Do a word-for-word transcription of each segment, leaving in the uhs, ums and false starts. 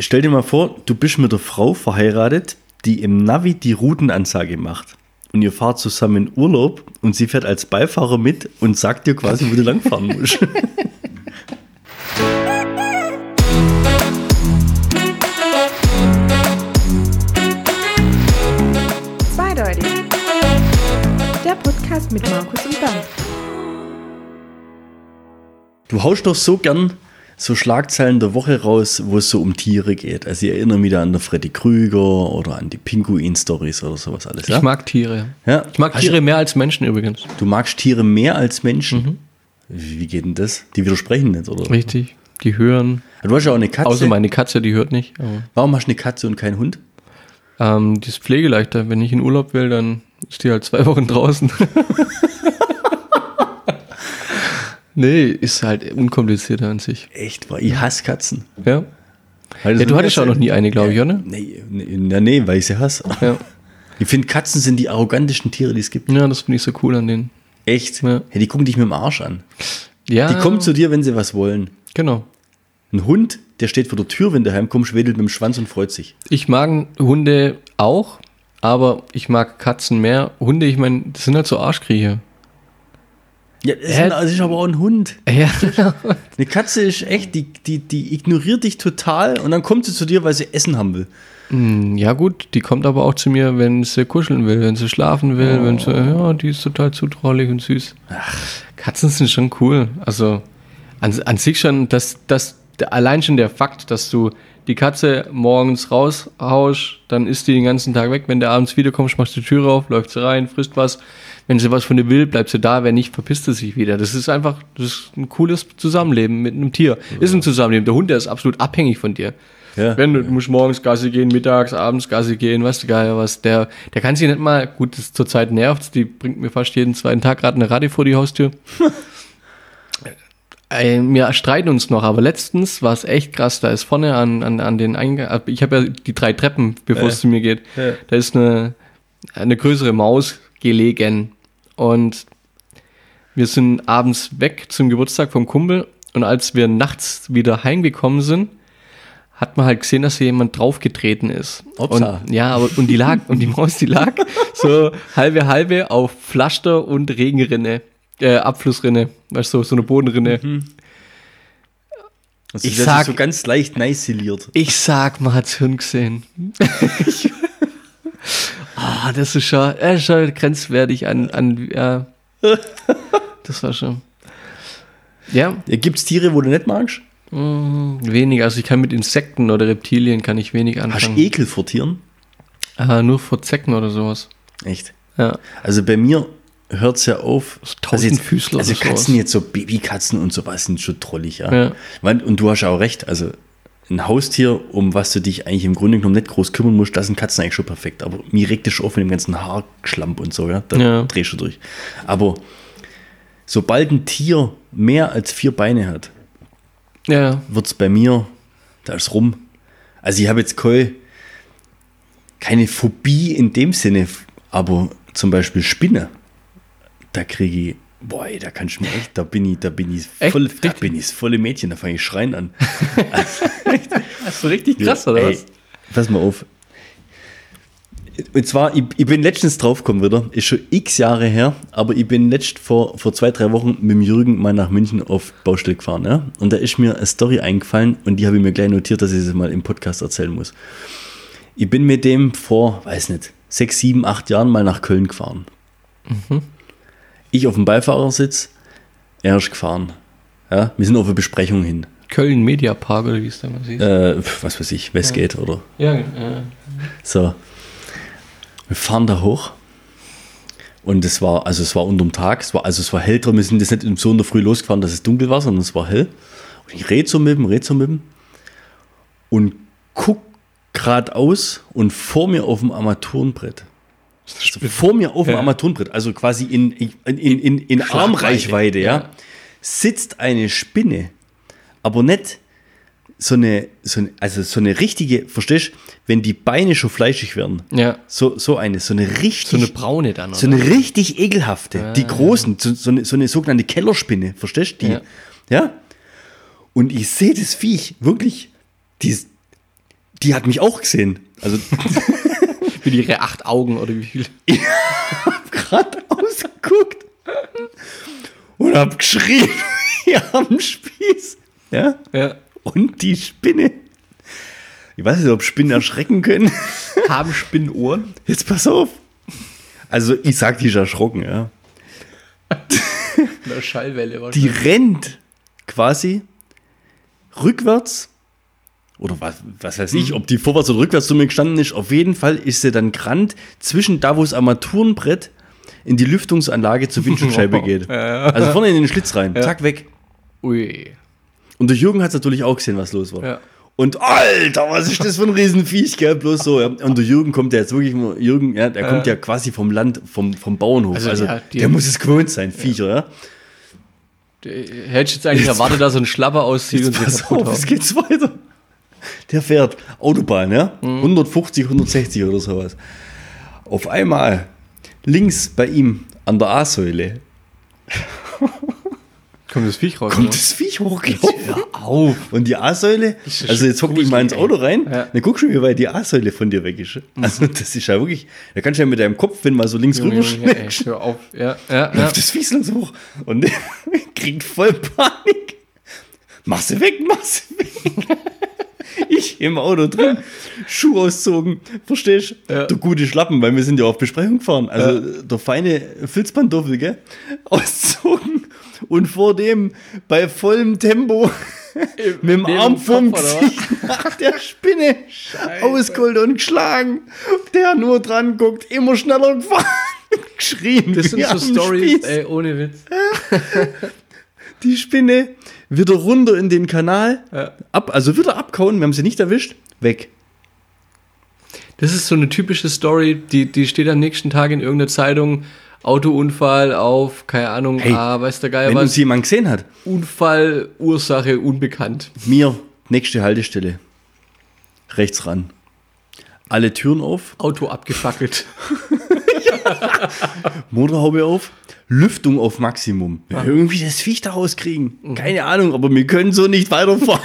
stell dir mal vor, du bist mit einer Frau verheiratet, die im Navi die Routenansage macht. Und ihr fahrt zusammen in Urlaub und sie fährt als Beifahrer mit und sagt dir quasi, wo du langfahren musst. Zweideutig. Der Podcast mit Markus und Bernd. Du haust doch so gern so Schlagzeilen der Woche raus, wo es so um Tiere geht. Also ich erinnere mich da an der Freddy Krüger oder an die Pinguin-Stories oder sowas alles. Ja? Ich mag Tiere. Ja? Ich mag Hast Tiere du, mehr als Menschen übrigens. Du magst Tiere mehr als Menschen? Mhm. Wie, wie geht denn das? Die widersprechen nicht, oder? Richtig, die hören. Du hast ja auch eine Katze. Außer meine Katze, die hört nicht. Aber Warum hast du eine Katze und keinen Hund? Ähm, die ist pflegeleichter. Wenn ich in Urlaub will, dann ist die halt zwei Wochen draußen. Nee, ist halt unkomplizierter an sich. Echt? Ich hasse Katzen. Ja. Ja, du hattest auch noch nie eine, glaube ich, oder? Nee, nee, nee, weil ich sie hasse. Ja. Ich finde, Katzen sind die arrogantesten Tiere, die es gibt. Ja, das finde ich so cool an denen. Echt? Ja. Ja, die gucken dich mit dem Arsch an. Ja. Die kommen zu dir, wenn sie was wollen. Genau. Ein Hund, der steht vor der Tür, wenn du heimkommst, wedelt mit dem Schwanz und freut sich. Ich mag Hunde auch, aber ich mag Katzen mehr. Hunde, ich meine, das sind halt so Arschkriecher. Ja, das, äh, ist, das ist aber auch ein Hund. Ja. Eine Katze ist echt, die, die, die ignoriert dich total und dann kommt sie zu dir, weil sie Essen haben will. Ja gut, die kommt aber auch zu mir, wenn sie kuscheln will, wenn sie schlafen will, oh. wenn sie, ja, die ist total zutraulich und süß. Ach. Katzen sind schon cool. Also an, an sich schon, das, das, allein schon der Fakt, dass du die Katze morgens raushaust, dann ist die den ganzen Tag weg. Wenn du abends wiederkommst, machst du die Tür auf, läuft sie rein, frisst was. Wenn sie was von dir will, bleibt sie da. Wenn nicht, verpisst sie sich wieder. Das ist einfach, das ist ein cooles Zusammenleben mit einem Tier. Ja. Ist ein Zusammenleben. Der Hund, der ist absolut abhängig von dir. Ja. Wenn du, du musst morgens Gassi gehen, mittags, abends Gassi gehen, weißt du geil, was, der, der kann sich nicht mal, gut, das zurzeit nervt's, die bringt mir fast jeden zweiten Tag gerade eine Radie vor die Haustür. äh, wir streiten uns noch, aber letztens war es echt krass, da ist vorne an, an, an den Eingang, ich habe ja die drei Treppen, bevor es äh. zu mir geht, äh. da ist eine, eine größere Maus gelegen und wir sind abends weg zum Geburtstag vom Kumpel und als wir nachts wieder heimgekommen sind, hat man halt gesehen, dass hier jemand draufgetreten ist. Upsa. Und ja, aber und die lag und die Maus, die lag so halbe halbe auf Pflaster und Regenrinne, äh, Abflussrinne, weißt du, so eine Bodenrinne. Mhm. Also ich sag, so ganz leicht neisiliert. Ich sag, man hat's Hirn gesehen. Ah, das ist schon, das ist schon grenzwertig an, an ja. Das war schon. Ja. Gibt's Tiere, wo du nicht magst? Mm, wenig, also ich kann mit Insekten oder Reptilien kann ich wenig anfangen. Hast du Ekel vor Tieren? Ah, nur vor Zecken oder sowas. Echt? Ja. Also bei mir hört es ja auf. Tausendfüßler. Also, jetzt, also Katzen jetzt so Babykatzen und sowas sind schon trollig, ja. ja. Und du hast auch recht, also ein Haustier, um was du dich eigentlich im Grunde genommen nicht groß kümmern musst, das sind Katzen eigentlich schon perfekt. Aber mir regt es schon auf mit dem ganzen Haarschlamp und so, ja. Da ja. drehst du durch. Aber sobald ein Tier mehr als vier Beine hat, ja. wird es bei mir, da ist rum. Also ich habe jetzt keine, keine Phobie in dem Sinne, aber zum Beispiel Spinne, da kriege ich, boah, da kannst du mir echt, da bin ich, da bin ich voll, da bin ich das volle Mädchen, da fange ich schreien an. Also, das ist so richtig krass, ja, oder ey, was? Pass mal auf. Und zwar, ich, ich bin letztens draufgekommen wieder, ist schon x Jahre her, aber ich bin letzt vor, vor zwei, drei Wochen mit dem Jürgen mal nach München auf Baustelle gefahren, ja? Und da ist mir eine Story eingefallen und die habe ich mir gleich notiert, dass ich sie mal im Podcast erzählen muss. Ich bin mit dem vor, weiß nicht, sechs, sieben, acht Jahren mal nach Köln gefahren. Mhm. Ich auf dem Beifahrersitz, er ist gefahren. Ja? Wir sind auf eine Besprechung hin. Köln Mediapark oder wie es da mal sieht? Äh, was weiß ich, Westgate ja. oder? Ja, ja. So. Wir fahren da hoch und es war, also es war unterm Tag, es war, also es war hell drin, wir sind jetzt nicht so in der Früh losgefahren, dass es dunkel war, sondern es war hell. Und ich rede so mit ihm, rede so mit ihm und guck geradeaus und vor mir auf dem Armaturenbrett. Also vor mir auf dem ja. Armaturenbrett, also quasi in, in, in, in, in Armreichweite, ja, ja, sitzt eine Spinne, aber nicht so eine, so eine, also so eine richtige, verstehst du, wenn die Beine schon fleischig werden, ja. so, so eine, so eine richtig, so eine braune dann, oder? So eine richtig ekelhafte, ja, die großen, so, so, eine, so eine sogenannte Kellerspinne, verstehst du, die, ja. ja, und ich sehe das Viech, wirklich, die, die hat mich auch gesehen. Also Für ihre acht Augen oder wie viel? ich hab gerade ausgeguckt und hab geschrien, hier am Spieß. Ja? Ja. Und die Spinne. Ich weiß nicht, ob Spinnen erschrecken können. Haben Spinnenohren? Jetzt pass auf. Also ich sag, die ist erschrocken, ja. Eine Schallwelle Die wahrscheinlich. rennt quasi rückwärts. Oder was, was weiß ich, ob die vorwärts oder rückwärts zu mir gestanden ist. Auf jeden Fall ist sie dann gerannt zwischen da, wo das Armaturenbrett in die Lüftungsanlage zur Windschutzscheibe geht. Also vorne in den Schlitz rein. Zack, weg. Ui. Und der Jürgen hat es natürlich auch gesehen, was los war. Ja. Und Alter, was ist das für ein Riesenviech, gell? Bloß so. Ja. Und der Jürgen kommt ja jetzt wirklich, Jürgen, ja, der kommt ja quasi vom Land, vom, vom Bauernhof. Also, Also, ja, die- der muss es gewohnt sein, Viecher, ja. Hättest jetzt eigentlich Jetzt- erwartet, dass so ein Schlapper auszieht Jetzt und sich pass kaputt auf, haut. es geht weiter. Der fährt Autobahn, ja? hundertfünfzig, hundertsechzig oder sowas. Auf einmal links bei ihm an der A-Säule Kommt das Viech raus? kommt oder? das Viech hochgelaufen. Hör auf. Und die A-Säule, ist ja also schon jetzt hock ich mal ins gruselig, Auto rein, Ja. dann guckst du, wie weit die A-Säule von dir weg ist. Also das ist ja wirklich, da kannst du ja mit deinem Kopf, wenn mal so links Junge, rüber Junge, ey, schlägst, hör auf. Ja, ja, ja. läuft das Viech so hoch und kriegt voll Panik. Mach sie weg, mach sie weg. Ich im Auto drin, Schuh auszogen, verstehst du? Ja. Der gute Schlappen, weil wir sind ja auf Besprechung gefahren. Also der feine Filzpantoffel, gell? Auszogen und vor dem bei vollem Tempo mit dem neben Arm dem vorm Kopf, oder Gesicht nach der Spinne ausgeholt und geschlagen. Der nur dran guckt, immer schneller gefahren, geschrien. Das sind wie so am Stories, Spieß. ey, ohne Witz. Die Spinne wieder runter in den Kanal, Ja. ab, also wieder abkauen, wir haben sie nicht erwischt, weg. Das ist so eine typische Story, die, die steht am nächsten Tag in irgendeiner Zeitung. Autounfall auf, keine Ahnung, Hey, ah, weiß der Geier Wenn uns was. jemand gesehen hat, Unfall, Ursache unbekannt. mir, nächste Haltestelle, rechts ran. Alle Türen auf, Auto abgefackelt. Motorhaube auf, Lüftung auf Maximum. Ja, irgendwie das Viech da rauskriegen. Mhm. Keine Ahnung, aber wir können so nicht weiterfahren.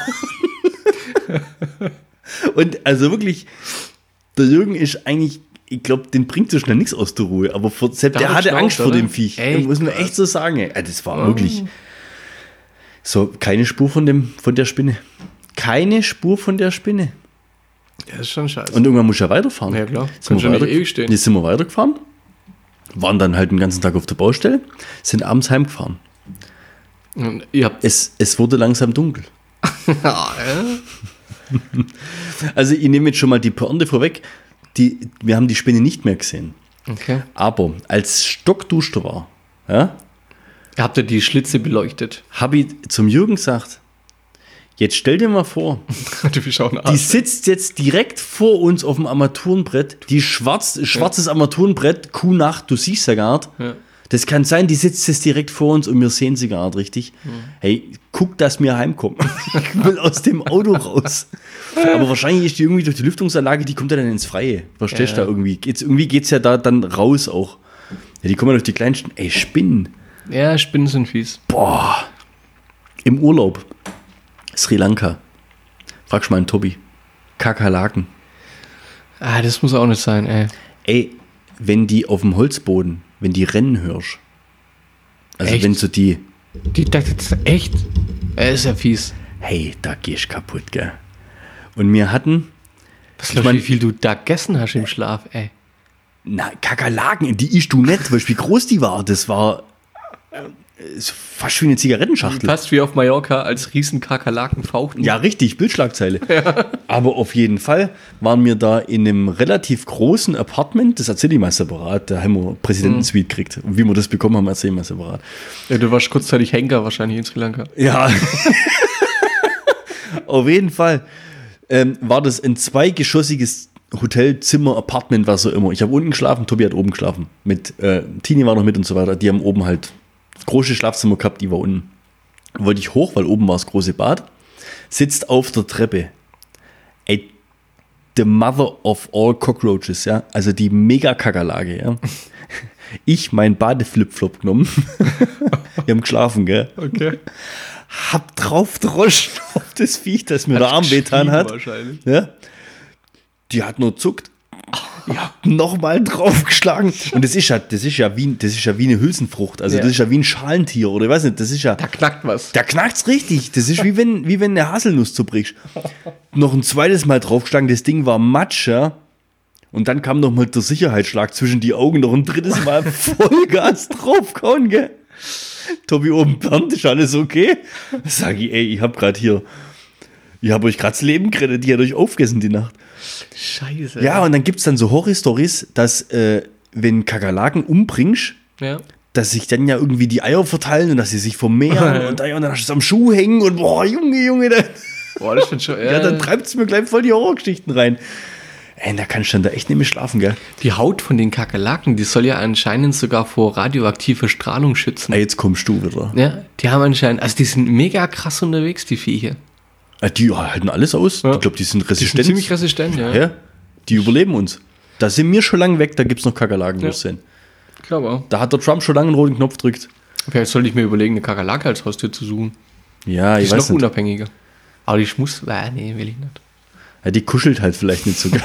Und also wirklich, der Jürgen ist eigentlich, ich glaube, den bringt so schnell nichts aus der Ruhe. Aber vor, selbst Der der hat hatte geschnauft, Angst vor oder? dem Viech. Echt? Muss man echt so sagen. Ey. Das war wirklich so, keine Spur von, dem, von der Spinne. Keine Spur von der Spinne. Ja, das ist schon scheiße. Und irgendwann muss ich ja weiterfahren. Ja, klar. Sind Kannst wir ja nicht weiter- ewig stehen. Jetzt sind wir weitergefahren, waren dann halt den ganzen Tag auf der Baustelle, sind abends heimgefahren. Und ihr habt. Es, es wurde langsam dunkel. Ah, ja. Also ich nehme jetzt schon mal die Pointe vorweg. Die, wir haben die Spinne nicht mehr gesehen. Okay. Aber als stockduster war, ja, Habt ihr die Schlitze beleuchtet? habe ich zum Jürgen gesagt, jetzt stell dir mal vor, Du bist auch ein die Arsch. sitzt jetzt direkt vor uns auf dem Armaturenbrett, die schwarz, schwarzes Armaturenbrett, Kuhnacht, du siehst ja gar nicht. Ja. Das kann sein, die sitzt jetzt direkt vor uns und wir sehen sie gar nicht richtig. Hey, guck, dass wir heimkommen. Ich will aus dem Auto raus. Aber wahrscheinlich ist die irgendwie durch die Lüftungsanlage, die kommt ja dann ins Freie. Verstehst du Ja. da irgendwie? Geht's, irgendwie geht es ja da dann raus auch. Ja, die kommen ja durch die kleinsten. Ey, Spinnen. Ja, Spinnen sind fies. Boah. Im Urlaub. Sri Lanka. Fragst mal einen Tobi. Kakerlaken. Ah, das muss auch nicht sein, ey. Ey, wenn die auf dem Holzboden, wenn die rennen hörst. Also Echt? wenn so die, Die, das ist echt? Er ist ja fies. hey, da gehst du kaputt, gell. Und wir hatten, Was Ich glaubst du, mein- wie viel du da gegessen hast im Schlaf, ey? na, Kakerlaken, die isch du nicht, weißt du, wie groß die war? Das war äh, ist fast wie eine Zigarettenschachtel. Fast wie auf Mallorca, als riesen Kakerlaken fauchten. Ja, richtig, Bildschlagzeile. Aber auf jeden Fall waren wir da in einem relativ großen Apartment, das erzähle ich mal separat, da haben wir Präsidentensuite gekriegt. Und wie wir das bekommen haben, erzähle ich mal separat. Ja, du warst kurzzeitig Henker wahrscheinlich in Sri Lanka. Ja. Auf jeden Fall ähm, war das ein zweigeschossiges Hotelzimmer, Apartment, was so immer. Ich habe unten geschlafen, Tobi hat oben geschlafen. Mit äh, Tini war noch mit und so weiter. Die haben oben halt das große Schlafzimmer gehabt, die war unten. Wollte ich hoch, weil oben war das große Bad. Sitzt auf der Treppe. Ey, the mother of all cockroaches, ja. Also die Mega-Kakerlake, ja. Ich mein Badeflipflop genommen. Wir haben geschlafen, gell. Okay. Hab drauf droschen auf das Viech, das mir der Arm wehtan hat. Wahrscheinlich. Ja? Die hat nur zuckt. Ich hab nochmal draufgeschlagen. Und das ist ja, das ist ja wie, das ist ja wie eine Hülsenfrucht. Also Ja. das ist ja wie ein Schalentier oder ich weiß nicht, das ist ja. Da knackt was. Da knackt's richtig. Das ist wie wenn, wie wenn eine Haselnuss zerbrichst. Noch ein zweites Mal draufgeschlagen, das Ding war matsch, ja. Und dann kam noch mal der Sicherheitsschlag zwischen die Augen, noch ein drittes Mal Vollgas draufgehauen, gell. Tobi oben, Bernd, ist alles okay? Sag ich, ey, ich hab grad hier, ich hab euch grad das Leben gerettet, die hat euch aufgegessen die Nacht. Scheiße. Ja, und dann gibt's dann so Horror-Stories, dass, äh, wenn Kakerlaken umbringst, Ja. dass sich dann ja irgendwie die Eier verteilen und dass sie sich vermehren und, und dann hast du es am Schuh hängen und boah, Junge, Junge, dann, Boah, das wird schon. Ja, ja, dann treibt es mir gleich voll die Horrorgeschichten rein. Ey, da kannst du dann da echt nicht mehr schlafen, gell? Die Haut von den Kakerlaken, die soll ja anscheinend sogar vor radioaktiver Strahlung schützen. Ah, jetzt kommst du wieder. Ja, die haben anscheinend, also die sind mega krass unterwegs, die Viecher. Ah, die halten alles aus. Ja. Ich glaube, die sind Die sind resistent. ziemlich resistent, ja. Ja, die überleben uns. Da sind wir schon lange weg, da gibt es noch Kakerlaken, Ja. wirst du sehen. Ich glaube auch. Da hat der Trump schon lange einen roten Knopf gedrückt. Vielleicht sollte ich mir überlegen, eine Kakerlake als Haustier zu suchen. Ja, Die ich ist weiß noch nicht. unabhängiger. Aber die muss, äh, nee, will ich nicht. Ja, die kuschelt halt vielleicht nicht so geil.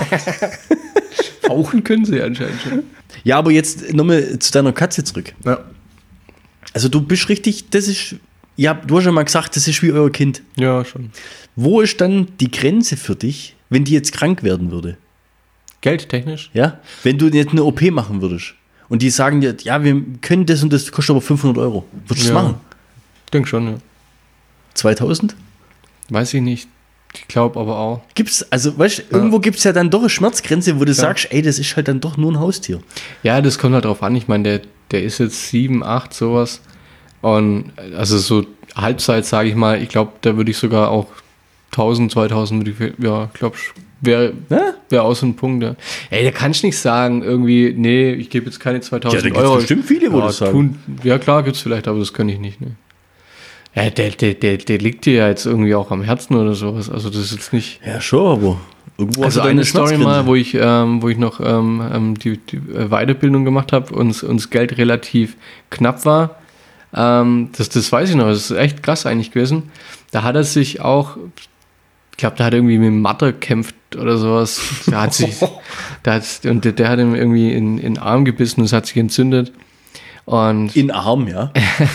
Fauchen können sie anscheinend schon. Ja, aber jetzt nochmal zu deiner Katze zurück. Ja. Also du bist richtig, das ist, ja, du hast ja mal gesagt, das ist wie euer Kind. Ja, schon. Wo ist dann die Grenze für dich, wenn die jetzt krank werden würde? Geldtechnisch? Ja? Wenn du jetzt eine O P machen würdest und die sagen dir, ja, wir können das und das kostet aber fünfhundert Euro. Würdest du Ja. das machen? Denk schon, ja. zweitausend? Weiß ich nicht. Ich glaube aber auch. Gibt's, also weißt du, irgendwo gibt es ja dann doch eine Schmerzgrenze, wo du sagst, ey, das ist halt dann doch nur ein Haustier. Ja, das kommt halt drauf an. Ich meine, der, der ist jetzt sieben, acht, sowas. Und also so Halbzeit, sage ich mal, ich glaube, da würde ich sogar auch tausend, zweitausend, würde ich, ja, ich glaube, wäre Ja? wär auch so ein Punkt. Ja. Ey, da kannst du nicht sagen, irgendwie, nee, ich gebe jetzt keine zweitausend Ja, da gibt's Euro. bestimmt viele, wo ja, das sagen. Tun, ja, klar, gibt's vielleicht, aber das kann ich nicht, ne. Ja, der, der, der, der liegt dir ja jetzt irgendwie auch am Herzen oder sowas. Also das ist jetzt nicht. Ja, schon, aber irgendwo Also hast du eine deine Story Schmerzgrenze. mal, wo ich, ähm, wo ich noch ähm, ähm, die, die äh, Weiterbildung gemacht habe und uns Geld relativ knapp war. Ähm, das, das weiß ich noch, das ist echt krass eigentlich gewesen. Da hat er sich auch, ich glaube, da hat er irgendwie mit dem Matter gekämpft oder sowas. Da hat sich, da hat, und der, der hat ihm irgendwie in, in den Arm gebissen und es hat sich entzündet. Und In Arm, ja.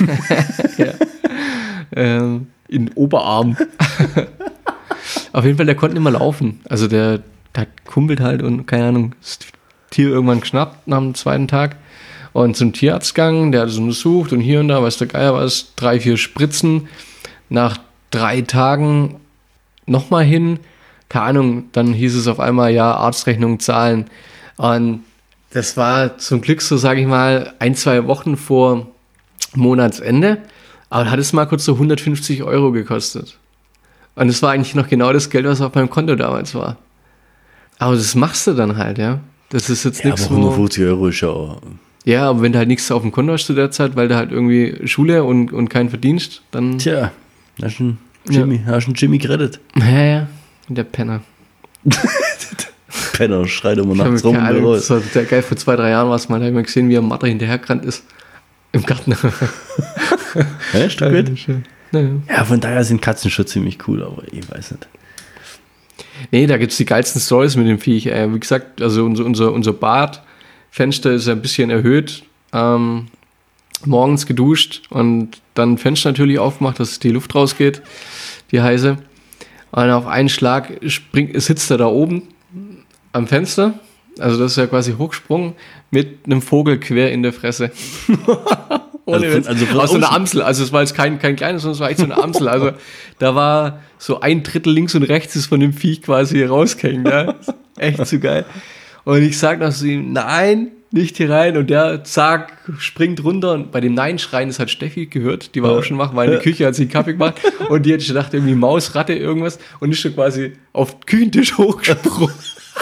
ähm, in den Oberarm. Auf jeden Fall, der konnte nicht mehr laufen. Also der, der kumpelt halt und keine Ahnung, das Tier irgendwann geschnappt nach dem zweiten Tag und zum Tierarzt gegangen, der hat es untersucht und hier und da, weiß der Geier was, drei, vier Spritzen. Nach drei Tagen nochmal hin, keine Ahnung, dann hieß es auf einmal, ja, Arztrechnung zahlen. Und das war zum Glück so, sage ich mal, ein, zwei Wochen vor Monatsende. Aber da hat es mal kurz so hundertfünfzig Euro gekostet. Und das war eigentlich noch genau das Geld, was auf meinem Konto damals war. Aber das machst du dann halt, ja. Das ist jetzt Ja, nichts, aber wo... hundertfünfzig Euro ist ja auch. Ja, aber wenn du halt nichts auf dem Konto hast zu der Zeit, weil du halt irgendwie Schule und, und keinen verdienst, dann... Tja, hast du einen Jimmy, hast du einen Jimmy gerettet. Ja, ja, der Penner. Penner, schreit immer Ich hab nachts mir rum keine und Ahnung, raus. das war der geil, vor zwei, drei Jahren war es mal, da hab ich mal gesehen, wie er Mathe hinterhergerannt ist. Im Garten. Ja, ist doch gut. Naja. Ja, von daher sind Katzen schon ziemlich cool, aber ich weiß nicht. Nee, da gibt es die geilsten Stories mit dem Viech. Äh, wie gesagt, also unser, unser, unser Badfenster ist ein bisschen erhöht. Ähm, morgens geduscht und dann Fenster natürlich aufmacht, dass die Luft rausgeht, die heiße. Und auf einen Schlag springt, sitzt er da oben am Fenster. Also das ist ja quasi hochgesprungen mit einem Vogel quer in der Fresse. Ohne Also von- Witz. also von Aus so einer außen? Amsel. Also es war jetzt kein, kein kleines, sondern es war echt so eine Amsel. Also da war so ein Drittel links und rechts ist von dem Viech quasi rausgehängt. Ja? Echt so geil. Und ich sag noch zu ihm, nein, nicht hier rein. Und der, zack, springt runter. Und bei dem Nein-Schreien, das hat Steffi gehört. Die war auch schon wach, weil in der Küche hat sie einen Kaffee gemacht. Und die hat schon gedacht, irgendwie Maus, Ratte, irgendwas. Und ist schon quasi auf den Küchentisch hochgesprungen.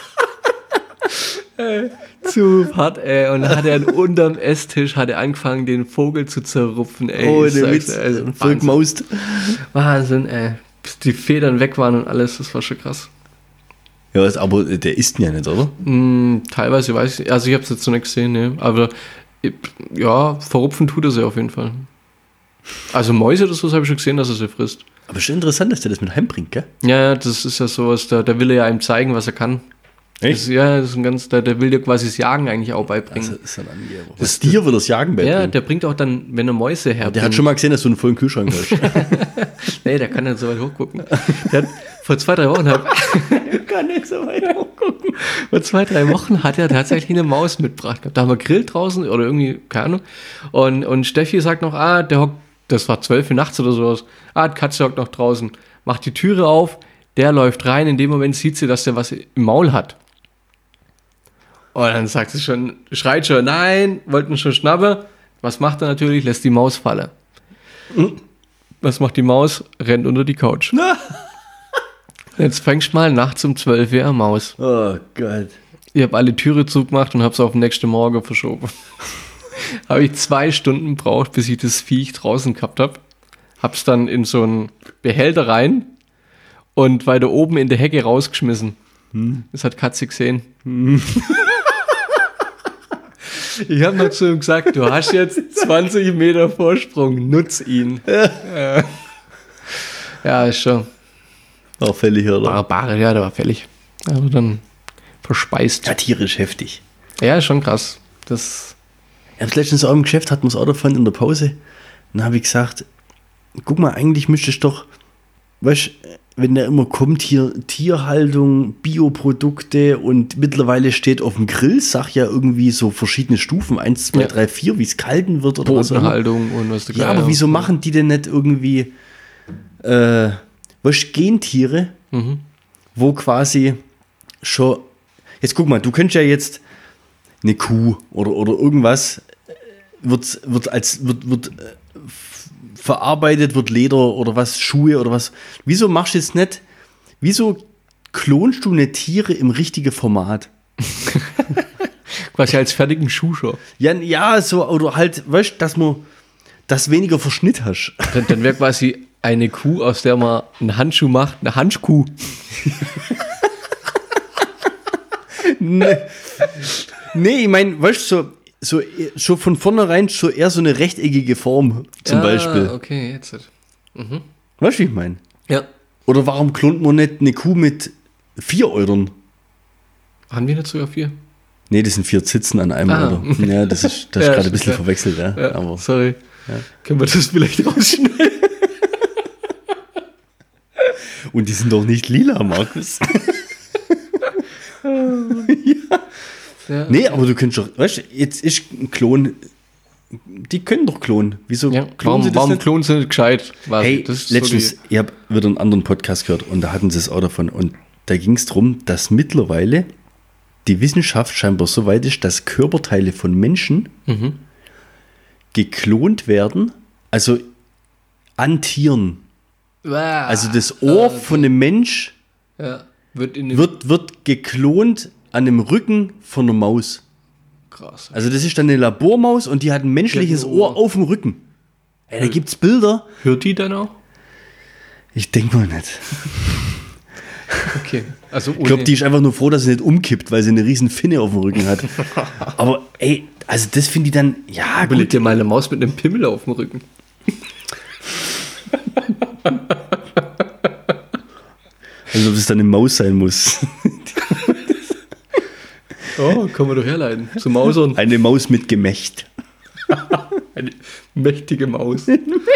Ey, zu hart, ey. Und dann hat er unterm Esstisch hat er angefangen, den Vogel zu zerrupfen, ey. Oh, Ich der sag's Witz, dir, also, voll Wahnsinn. gemaust. Wahnsinn, ey. Bis die Federn weg waren und alles, das war schon krass. Ja, was, aber der isst ihn ja nicht, oder? Hm, teilweise weiß ich, also ich hab's jetzt noch nicht gesehen, ne. Aber ich- ja, verrupfen tut er sie auf jeden Fall. Also Mäuse oder so habe ich schon gesehen, dass er sie frisst. Aber schon interessant, dass der das mit heimbringt, gell? Ja, ja, das ist ja sowas, da, da will er ja einem zeigen, was er kann. Das, ist- ja, das ist ein ganz, der, der will dir quasi das Jagen eigentlich auch beibringen. Das ist ein Angeber. Das Tier will das Jagen beibringen. ja, der bringt auch dann, wenn er Mäuse herbringt. Der hat schon mal gesehen, dass du einen vollen Kühlschrank hast. Nee, der kann nicht so weit hochgucken. Der hat vor zwei, drei Wochen hat, Kann nicht so weit hochgucken. vor zwei, drei Wochen hat er tatsächlich eine Maus mitgebracht gehabt. Da haben wir grillt draußen oder irgendwie, keine Ahnung. Und, und Steffi sagt noch, ah, der hockt, das war zwölf Uhr nachts oder sowas. Ah, die Katze hockt noch draußen. Macht die Türe auf, der läuft rein. In dem Moment sieht sie, dass der was im Maul hat. Und dann sagt sie schon, schreit schon, nein, wollten schon schnappen. Was macht er natürlich? Lässt die Maus fallen. Was macht die Maus? Rennt unter die Couch. Jetzt fängst du mal nachts um zwölf Uhr an Maus. Oh Gott. Ich habe alle Türe zugemacht und habe es auf den nächsten Morgen verschoben. Habe ich zwei Stunden gebraucht, bis ich das Viech draußen gehabt habe. Hab's dann in so einen Behälter rein und weiter oben in der Hecke rausgeschmissen. Hm. Das hat Katze gesehen. Hm. Ich habe noch zu ihm gesagt, du hast jetzt zwanzig Meter Vorsprung, nutz ihn. Ja, ja ist schon War fällig, oder? barbarisch, ja, der war fällig. Aber dann verspeist. Ja, tierisch heftig. Ja, ist schon krass. Das, Ich hab's letztens auch im Geschäft, hatten wir das Auto davon in der Pause. Dann habe ich gesagt, guck mal, eigentlich müsstest du doch, weißt, wenn der immer kommt hier, Tierhaltung, Bioprodukte und mittlerweile steht auf dem Grill, sag ja irgendwie so verschiedene Stufen, eins, zwei, Ja. drei, vier, wie es kalten wird oder was auch immer. Bodenhaltung und was du Ja, aber wieso machen die denn nicht irgendwie, äh, weißt, Gentiere, Mhm. wo quasi schon, jetzt guck mal, du könntest ja jetzt eine Kuh oder, oder irgendwas, äh, wird, wird als, wird, wird äh, f- verarbeitet, wird Leder oder was, Schuhe oder was. Wieso machst du jetzt nicht, wieso klonst du eine Tiere im richtigen Format? Quasi als fertigen Schuh schon. Ja, ja, so, oder halt, weißt du, dass man, dass weniger Verschnitt hast. Dann, dann wäre quasi eine Kuh, aus der man einen Handschuh macht, eine Handschuh. Nee, nee ich meine, weißt du, so, so schon von vornherein so eher so eine rechteckige Form zum Ah, Beispiel. okay, jetzt. Weißt du, wie ich meine? Ja. Oder warum klont man nicht eine Kuh mit vier Euren? Haben wir nicht sogar vier? Nee, das sind vier Zitzen an einem Ah. Euro. Ja, das ist, das ist Ja, gerade ein stimmt, bisschen ja. verwechselt, ja. Ja, Aber sorry. Können wir das vielleicht rausschneiden? und die sind doch nicht lila, Markus. Ja. Nee, aber du könntest doch, weißt du, jetzt ist ein Klon, die können doch klonen. Wieso Ja, klonen warum, sie das warum nicht? klonen sie nicht gescheit? Quasi? Hey, Das ist so letztens, die- ich habe wieder einen anderen Podcast gehört und da hatten sie es auch davon. Und da ging es darum, dass mittlerweile die Wissenschaft scheinbar so weit ist, dass Körperteile von Menschen Mhm. geklont werden, also an Tieren. Also das Ohr Ah, okay. von einem Mensch Ja, wird in den wird, wird geklont an dem Rücken von einer Maus. krass. Also das ist dann eine Labormaus und die hat ein menschliches Die hat ein Ohr. Ohr auf dem Rücken. Ey, da gibt es Bilder. Hört die dann auch? Ich denke mal nicht. Okay. Also Ich glaube, die ist einfach nur froh, dass sie nicht umkippt, weil sie eine riesen Finne auf dem Rücken hat. Aber ey, also das finde ich dann, ja überleg gut. dir mal eine Maus mit einem Pimmel auf dem Rücken. Also ob es dann eine Maus sein muss. Oh, kann man doch herleiten. Zu Mausern. Eine Maus mit Gemächt. Eine mächtige Maus.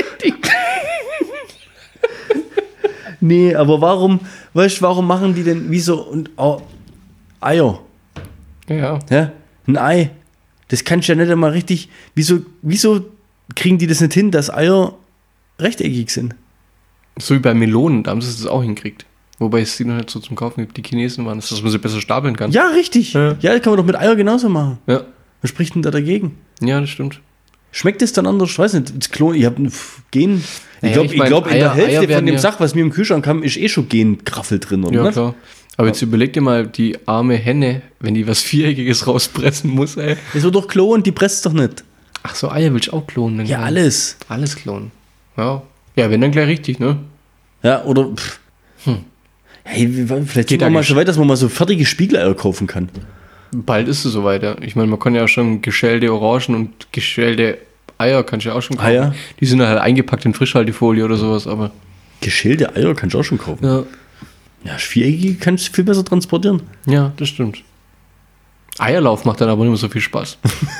Nee, aber warum, weißt du, warum machen die denn, wieso, und oh, Eier, Ja. ja, ein Ei, das kannst du ja nicht einmal richtig, wieso, wieso kriegen die das nicht hin, dass Eier rechteckig sind? So wie bei Melonen, da haben sie es auch hingekriegt. Wobei es die noch nicht so zum Kaufen gibt. Die Chinesen waren es, dass man sie besser stapeln kann. Ja, richtig. Ja. Ja, das kann man doch mit Eier genauso machen. Ja, Was spricht denn da dagegen? ja das stimmt. Schmeckt es dann anders? Ich weiß nicht. Das Klon, ich habe Gen. Ich Naja, glaube, ich ich mein, glaub, in Eier- der Hälfte Eier von werden dem ja- Sach, was mir im Kühlschrank kam, ist eh schon Gengraffel drin, oder Ja, was? klar. Aber jetzt überleg dir mal, die arme Henne, wenn die was Viereckiges rauspressen muss, ey. Das wird doch klon, die presst doch nicht. Ach so, Eier willst du auch klonen? dann? Ja, alles. Alles klonen. Ja. Ja, wenn dann gleich richtig, ne? Ja, oder. Pff. Hey, wie- vielleicht Geht sind wir ja mal nicht. so weit, dass man mal so fertige Spiegeleier kaufen kann. Bald ist es soweit, ja. Ich meine, man kann ja schon geschälte Orangen und geschälte Eier kannst du ja auch schon kaufen. Eier? Die sind halt eingepackt in Frischhaltefolie oder sowas, aber. Geschälte Eier kannst du auch schon kaufen. Ja. Ja, viereckige kannst du viel besser transportieren. Ja, das stimmt. Eierlauf macht dann aber nicht mehr so viel Spaß.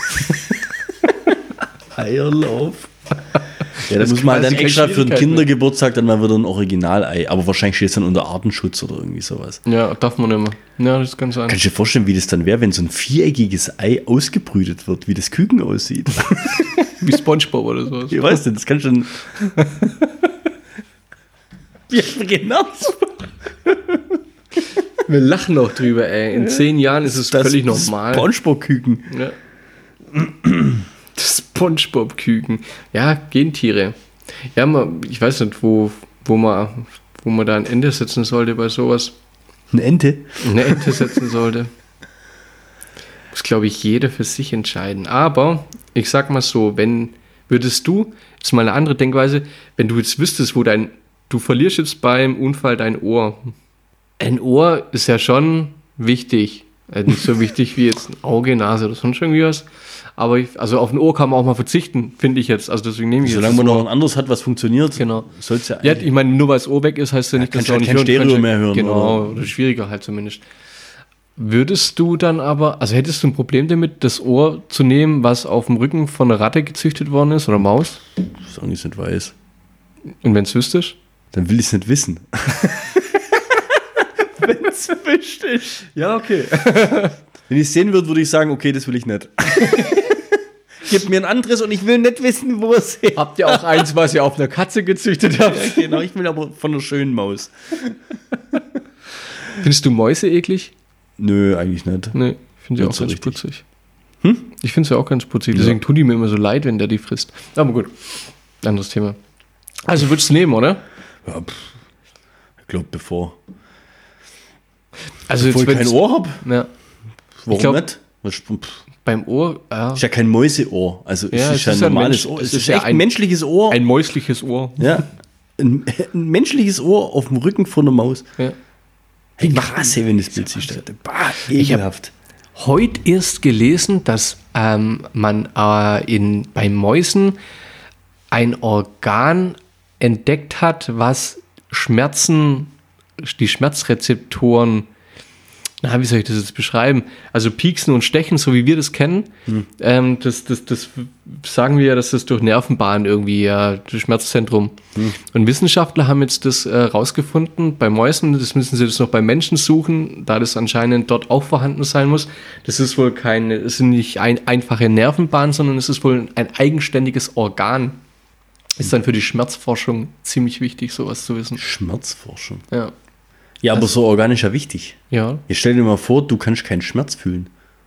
Eierlauf. Ja, da Das muss man halt quasi dann extra keine für den Schwierigkeit Kindergeburtstag dann mal wieder ein Originalei. Aber wahrscheinlich steht es dann unter Artenschutz oder irgendwie sowas. Ja, darf man nicht mehr. Ja, das kann sein. Kannst du dir vorstellen, wie das dann wäre, wenn so ein viereckiges Ei ausgebrütet wird, wie das Küken aussieht? Wie Spongebob oder sowas. Ich weiß nicht, das kann schon. Ja, genau. Wir lachen noch drüber, ey. In zehn Jahren ist es Das völlig normal. Spongebob-Küken. Ja. Das Spongebob-Küken. Ja, Gentiere. Ja, man, ich weiß nicht, wo, wo, man, wo man da ein Ende setzen sollte bei sowas. Eine Ente? Eine Ente setzen sollte. Muss, glaube ich, jeder für sich entscheiden. Aber ich sag mal so, wenn würdest du, das ist mal eine andere Denkweise, wenn du jetzt wüsstest, wo dein, du verlierst jetzt beim Unfall dein Ohr. Ein Ohr ist ja schon wichtig. Also nicht so wichtig wie jetzt ein Auge, Nase oder sonst irgendwie was. Aber ich, also auf ein Ohr kann man auch mal verzichten, finde ich jetzt. Also deswegen nehme ich Solange jetzt man das noch Ohr. ein anderes hat, was funktioniert, Genau. soll es ja Ja, eigentlich. ich meine, nur weil das Ohr weg ist, heißt ja nicht, kannst dass du auch halt nicht kein hören Stereo kannst. mehr hören, Genau, oder? oder schwieriger halt zumindest. Würdest du dann aber, also hättest du ein Problem damit, das Ohr zu nehmen, was auf dem Rücken von einer Ratte gezüchtet worden ist oder Maus? Solange ich es nicht weiß. Und wenn es wüsstest? Dann will ich es nicht wissen. Wenn es wüsstest. Ja, okay. Wenn ich es sehen würde, würde ich sagen, okay, das will ich nicht. Gib mir ein anderes und ich will nicht wissen, wo es ist. Habt ihr auch eins, was ihr auf einer Katze gezüchtet habt? Ja, genau, ich will aber von einer schönen Maus. Findest du Mäuse eklig? Nö, eigentlich nicht. Nee, ich finde sie Nicht auch so ganz richtig. putzig. Hm? Ich finde sie auch ganz putzig. Deswegen tun die mir immer so leid, wenn der die frisst. Aber gut, anderes Thema. Also würdest du nehmen, oder? Ja, pff. Ich glaube, bevor. Also Bevor ich kein wenn's- Ohr habe? Ja, Warum glaub- nicht? Was, pff. beim Ohr, ja, Ist ja kein Mäuseohr. Also es Ja, ist es ja ein ist ja ein normales Mensch- Ohr. es Es ist ist ja echt ein- ein menschliches Ohr. ein mäusliches Ohr. Ja. Ein, ein menschliches Ohr auf dem Rücken von einer Maus. Ja. Hey, krass, hey, wenn das Bild siehst. Alter. Bah, ekelhaft. Heute erst gelesen, dass ähm, man äh, in, bei Mäusen ein Organ entdeckt hat, was Schmerzen, die Schmerzrezeptoren, na, wie soll ich das jetzt beschreiben? Also Pieksen und Stechen, so wie wir das kennen, Hm. ähm, das, das, das sagen wir ja, dass das durch Nervenbahnen irgendwie, ja, das Schmerzzentrum. Hm. Und Wissenschaftler haben jetzt das äh, rausgefunden bei Mäusen, das müssen sie jetzt noch bei Menschen suchen, da das anscheinend dort auch vorhanden sein muss. Das ist wohl keine, es sind nicht ein, einfache Nervenbahnen, sondern es ist wohl ein eigenständiges Organ. Ist dann für die Schmerzforschung ziemlich wichtig, sowas zu wissen. Schmerzforschung. Ja. Ja, aber so organisch ja wichtig. Ja. Jetzt stell dir mal vor, du kannst keinen Schmerz fühlen.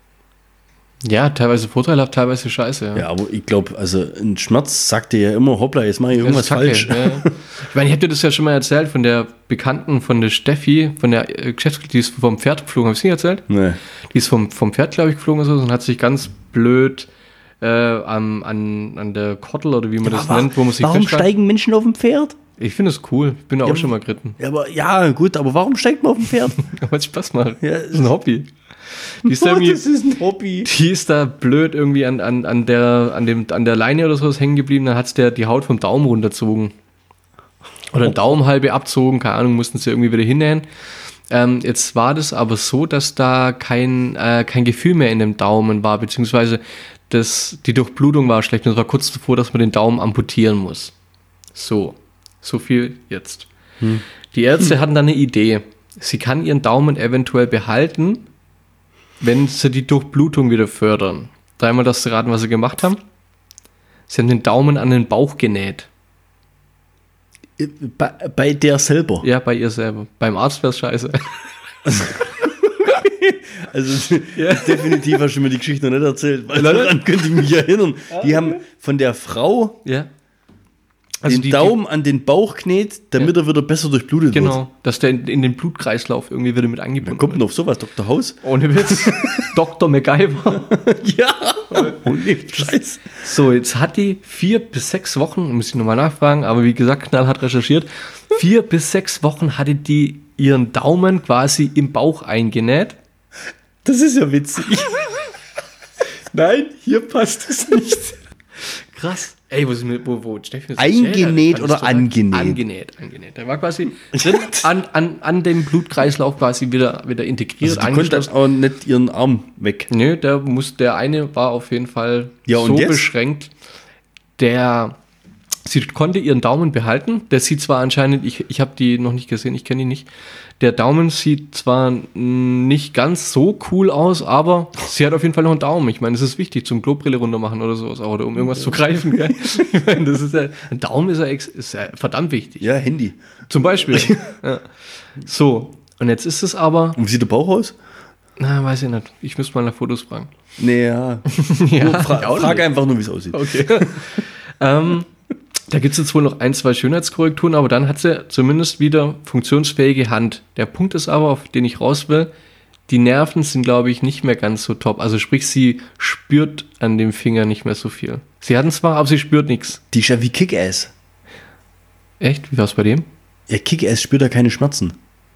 Ja, teilweise vorteilhaft, teilweise scheiße. Ja. Ja, aber ich glaube, also ein Schmerz sagt dir ja immer, hoppla, jetzt mache ich irgendwas Das ist falsch. Kacke, ja. Ich meine, ich habe dir das ja schon mal erzählt von der Bekannten, von der Steffi, von der äh, Geschäftskollegin, die ist vom Pferd geflogen. Habe ich es nicht erzählt? Nee. Die ist vom, vom Pferd, glaube ich, geflogen oder so und hat sich ganz blöd äh, an, an, an der Kottel oder wie man das nennt, wo man sich warum festschreibt. steigen Menschen auf dem Pferd? Ich finde es cool. Ich bin da auch Ja, schon mal geritten. Ja, aber ja, gut, aber warum steigt man auf dem Pferd? Aber es Spaß macht. Ja, Das ist ein Hobby. Die ist, Oh, irgendwie, das ist ein Hobby. die ist da blöd irgendwie an, an, an, der, an, dem, an der Leine oder sowas hängen geblieben. Dann hat es der die Haut vom Daumen runterzogen. Oder den Daumen halbe abzogen. Keine Ahnung, mussten sie irgendwie wieder hinnähen. Ähm, jetzt war das aber so, dass da kein, äh, kein Gefühl mehr in dem Daumen war, beziehungsweise das, die Durchblutung war schlecht. Und es war kurz davor, dass man den Daumen amputieren muss. So, so viel jetzt. Hm. Die Ärzte hatten dann eine Idee. Sie kann ihren Daumen eventuell behalten, wenn sie die Durchblutung wieder fördern. Dreimal das zu raten, was sie gemacht haben. Sie haben den Daumen an den Bauch genäht. Bei, bei der selber. Ja, bei ihr selber. Beim Arzt wäre es scheiße. Also Ja. definitiv hast du mir die Geschichte noch nicht erzählt, weil daran könnte ich mich erinnern. Die haben von der Frau Ja. den Daumen an den Bauch genäht, damit er wieder besser durchblutet wird. Genau, dass der in, in den Blutkreislauf irgendwie wieder mit Wer eingebunden kommt denn auf sowas? Doktor Haus? Ohne Witz. Doktor MacGyver. Ja, ohne Scheiß. So, jetzt hat die vier bis sechs Wochen, muss ich nochmal nachfragen, aber wie gesagt, knallhart recherchiert, vier bis sechs Wochen hatte die ihren Daumen quasi im Bauch eingenäht. Das ist ja witzig. Nein, hier passt es nicht. Krass. Ey, wo ist mir, wo, wo Steffi das Eingenäht erzählt hat, oder fand ich angenäht? total- Angenäht, angenäht. Der war quasi drin, an, an, an dem Blutkreislauf quasi wieder, wieder integriert, Also die konnte dann auch nicht ihren Arm weg. Nö, der muss, der eine war auf jeden Fall Ja, und so jetzt? beschränkt, der, sie konnte ihren Daumen behalten. Der sieht zwar anscheinend, ich, ich habe die noch nicht gesehen, ich kenne die nicht. Der Daumen sieht zwar mm, nicht ganz so cool aus, aber sie hat auf jeden Fall noch einen Daumen. Ich meine, das ist wichtig zum Klobrille runter machen oder sowas, oder um irgendwas zu greifen. Gell? Ich meine, das ist ja, ein Daumen ist ja, ex, ist ja verdammt wichtig. Ja, Handy. Zum Beispiel. Ja. So, und jetzt ist es aber, Und wie sieht der Bauch aus? na, weiß ich nicht, ich müsste mal nach Fotos fragen. Nee, ja. Ja, Nur fra ich auch frag nicht. einfach nur, wie es aussieht. Okay. ähm, da gibt es jetzt wohl noch ein, zwei Schönheitskorrekturen, aber dann hat sie zumindest wieder funktionsfähige Hand. Der Punkt ist aber, auf den ich raus will, die Nerven sind, glaube ich, nicht mehr ganz so top. Also sprich, sie spürt an dem Finger nicht mehr so viel. Sie hat ihn zwar, aber sie spürt nichts. Die ist ja wie Kick-Ass. Echt? Wie war es bei dem? Ja, Kick-Ass spürt ja keine Schmerzen.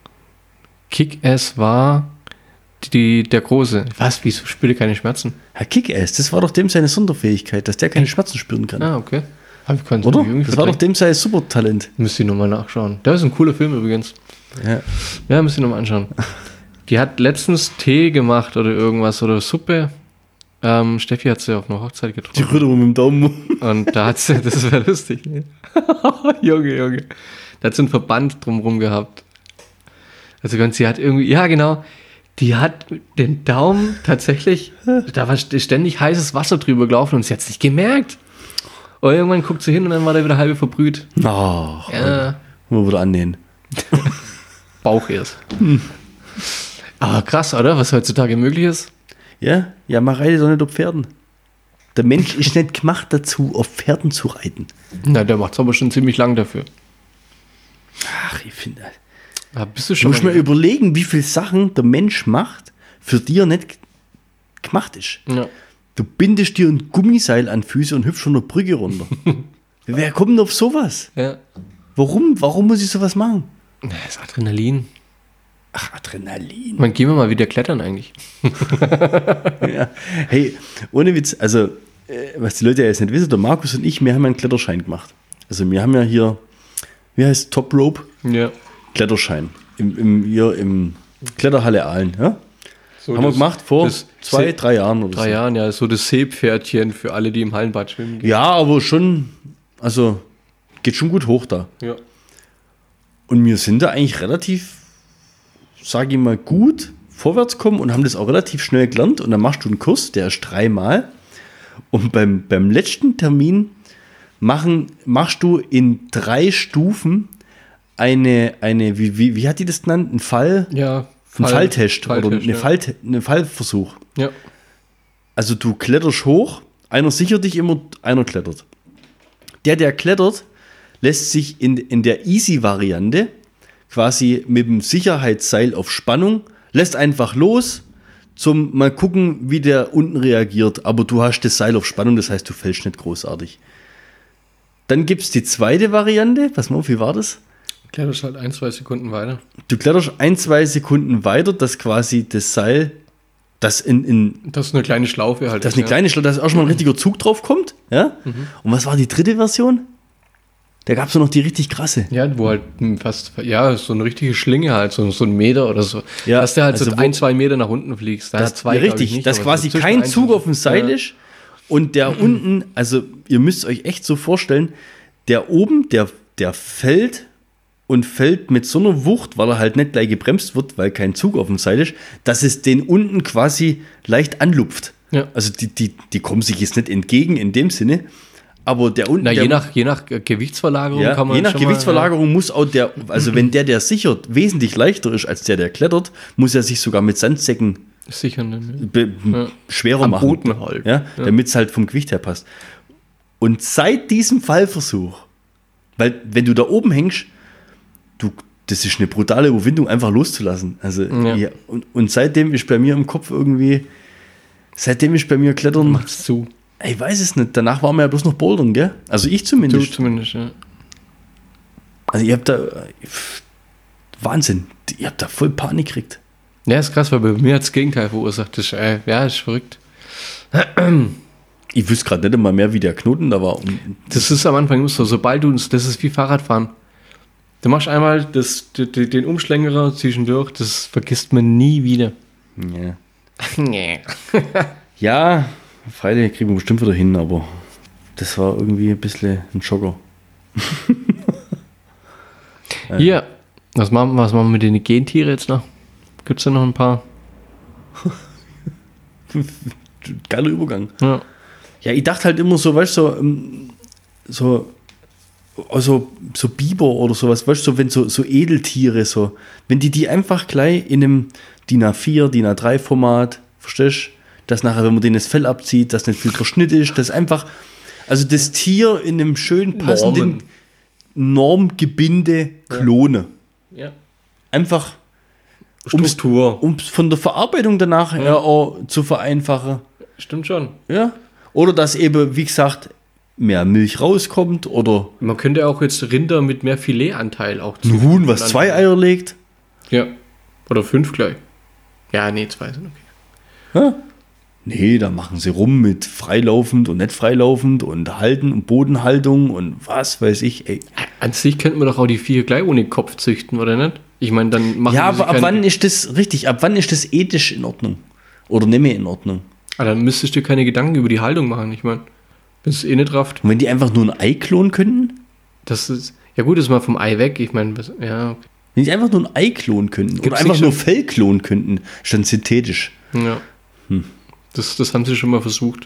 Kick-Ass war die, der Große. Was? Wieso spürt er keine Schmerzen? Ja, Kick-Ass, das war doch dem seine Sonderfähigkeit, dass der keine Schmerzen spüren kann. Ah, okay. Hab ich keinen Oder? irgendwie Das war doch verdrängt. dem sein Supertalent. Müsste ich nochmal nachschauen. Der ist ein cooler Film übrigens. Ja. Ja, müssen wir nochmal anschauen. Die hat letztens Tee gemacht oder irgendwas oder Suppe. Ähm, Steffi hat sie auf einer Hochzeit Die getroffen. rührt immer mit dem Daumen. Und da hat sie, das wäre lustig. Ne? Junge, Junge. Da hat sie einen Verband drumrum gehabt. Also ganz, sie hat irgendwie, ja genau, die hat den Daumen tatsächlich, da war ständig heißes Wasser drüber gelaufen und sie hat es nicht gemerkt. Und irgendwann guckt sie hin und dann war der wieder halb verbrüht. Ach, Ja. man würde annähen. Bauch erst. Aber krass, oder? Was heutzutage möglich ist. Ja, ja, man reitet doch nicht auf Pferden. Der Mensch ist nicht gemacht dazu, auf Pferden zu reiten. Na, der macht es aber schon ziemlich lang dafür. Ach, ich finde, Da bist du du schon musst mal überlegen, wie viele Sachen der Mensch macht, für die er nicht gemacht ist. Ja. Du bindest dir ein Gummiseil an Füße und hüpfst von der Brücke runter. Wer kommt denn auf sowas? Ja. Warum? Warum muss ich sowas machen? Na, das ist Adrenalin. Ach, Adrenalin. Man, gehen wir mal wieder klettern eigentlich. Ja. Hey, ohne Witz, also, äh, was die Leute ja jetzt nicht wissen, der Markus und ich, wir haben ja einen Kletterschein gemacht. Also, wir haben ja hier, wie heißt Top Rope? Ja. Kletterschein. Im, im, hier im Kletterhalle Aalen. Ja? So haben wir das- gemacht vor das zwei, See- drei Jahren oder Drei so. Jahren, ja, so das Seepferdchen für alle, die im Hallenbad schwimmen gehen. Ja, aber schon, also, geht schon gut hoch da. Ja. Und wir sind da eigentlich relativ, sage ich mal, gut vorwärts kommen und haben das auch relativ schnell gelernt. Und dann machst du einen Kurs, der ist dreimal. Und beim, beim letzten Termin machen, machst du in drei Stufen eine, eine wie, wie, wie hat die das genannt? Ein Fall? Ja. Ein Falltest oder Falltest, eine ja. Fall, einen Fallversuch. Ja. Also du kletterst hoch, einer sichert dich immer, einer klettert. Der, der klettert, lässt sich in, in der Easy-Variante quasi mit dem Sicherheitsseil auf Spannung, lässt einfach los, zum mal gucken, wie der unten reagiert. Aber du hast das Seil auf Spannung, das heißt, du fällst nicht großartig. Dann gibt es die zweite Variante. Pass mal auf, wie war das? Kletterst halt ein, zwei Sekunden weiter. Du kletterst ein, zwei Sekunden weiter, dass quasi das Seil, das in, in Das ist eine kleine Schlaufe halt. dass eine kleine Stelle, dass erstmal ein richtiger Zug drauf kommt. Ja? Und was war die dritte Version? Da gab es noch die richtig krasse. Ja, wo halt fast, ja, so eine richtige Schlinge halt, so, so ein Meter oder so. Ja, dass du halt also so wo- ein, zwei Meter nach unten fliegst. Da Das, hat zwei, ja, glaub ich, richtig, nicht, dass aber quasi so zwischen kein eins Zug und- auf dem Seil Ja. ist und der unten, also ihr müsst euch echt so vorstellen, der oben, der, der fällt und fällt mit so einer Wucht, weil er halt nicht gleich gebremst wird, weil kein Zug auf dem Seil ist, dass es den unten quasi leicht anlupft. Ja. Also die, die, die kommen sich jetzt nicht entgegen in dem Sinne, aber der unten... Na, der, je nach, je nach Gewichtsverlagerung ja, kann man je nach schon mal- Gewichtsverlagerung muss auch der, also wenn der, der sichert, wesentlich leichter ist als der, der klettert, muss er sich sogar mit Sandsäcken Ja, sicher nicht. be- Ja. schwerer Am machen. Boden halt. Ja, Ja. damit es halt vom Gewicht her passt. Und seit diesem Fallversuch, weil wenn du da oben hängst, du, das ist eine brutale Überwindung, einfach loszulassen. Also, Ja. ja, und, und seitdem ist bei mir im Kopf irgendwie, seitdem ist bei mir Klettern, Macht's zu. ich weiß es nicht, danach waren wir ja bloß noch Bouldern, gell? Also ich Du zumindest. zumindest, ja. Also ihr habt da, pff, Wahnsinn, ihr habt da voll Panik gekriegt. Ja, ist krass, weil bei mir hat das Gegenteil verursacht. Das ist, äh, ja, ist verrückt. Ich wüsste gerade nicht einmal mehr, wie der Knoten da war. Das ist am Anfang immer so, sobald du, das ist wie Fahrradfahren. Du machst einmal das, den, den Umschlängerer zwischendurch, das vergisst man nie wieder. Ja. Nee. Ja, freilich kriegen wir bestimmt wieder hin, aber das war irgendwie ein bisschen ein Schocker. Hier, was machen, was machen wir mit den Gentiere jetzt noch? Gibt es da noch ein paar? Geiler Übergang. Ja. Ja, ich dachte halt immer so, weißt du, so, so, also, so Biber oder sowas, weißt du, so, wenn so, so Edeltiere, so, wenn die die einfach gleich in einem D I N A vier, D I N A drei Format, verstehst du, dass nachher, wenn man denen das Fell abzieht, dass nicht viel Verschnitt ist, dass einfach, also das Tier in einem schön passenden Normgebinde klone. Ja. Einfach, Struktur. um es von der Verarbeitung danach Ja. her auch zu vereinfachen. Stimmt schon. Ja. Oder dass eben, wie gesagt, mehr Milch rauskommt oder Man könnte auch jetzt Rinder mit mehr Filetanteil auch ein Huhn, was zwei Eier legt. Ja. Oder fünf gleich. Ja, nee, zwei sind okay. Ja? Nee, da machen sie rum mit freilaufend und nicht freilaufend und Halten und Bodenhaltung und was weiß ich. Ey. An sich könnten wir doch auch die vier gleich ohne Kopf züchten, oder nicht? Ich meine, dann machen Ja, wir sie aber ab kein- wann ist das richtig? Ab wann ist das ethisch in Ordnung? Oder nicht mehr in Ordnung? Ah, dann müsstest du dir keine Gedanken über die Haltung machen. Ich meine, wenn es eh nicht rafft. Und wenn die einfach nur ein Ei klonen könnten? Das ist, ja gut, ist mal vom Ei weg. Ich meine, was- ja, okay. Wenn die einfach nur ein Ei klonen könnten oder Gibt's einfach nicht nur schon- Fell klonen könnten, ist dann synthetisch. ja. Hm. Das, das haben sie schon mal versucht.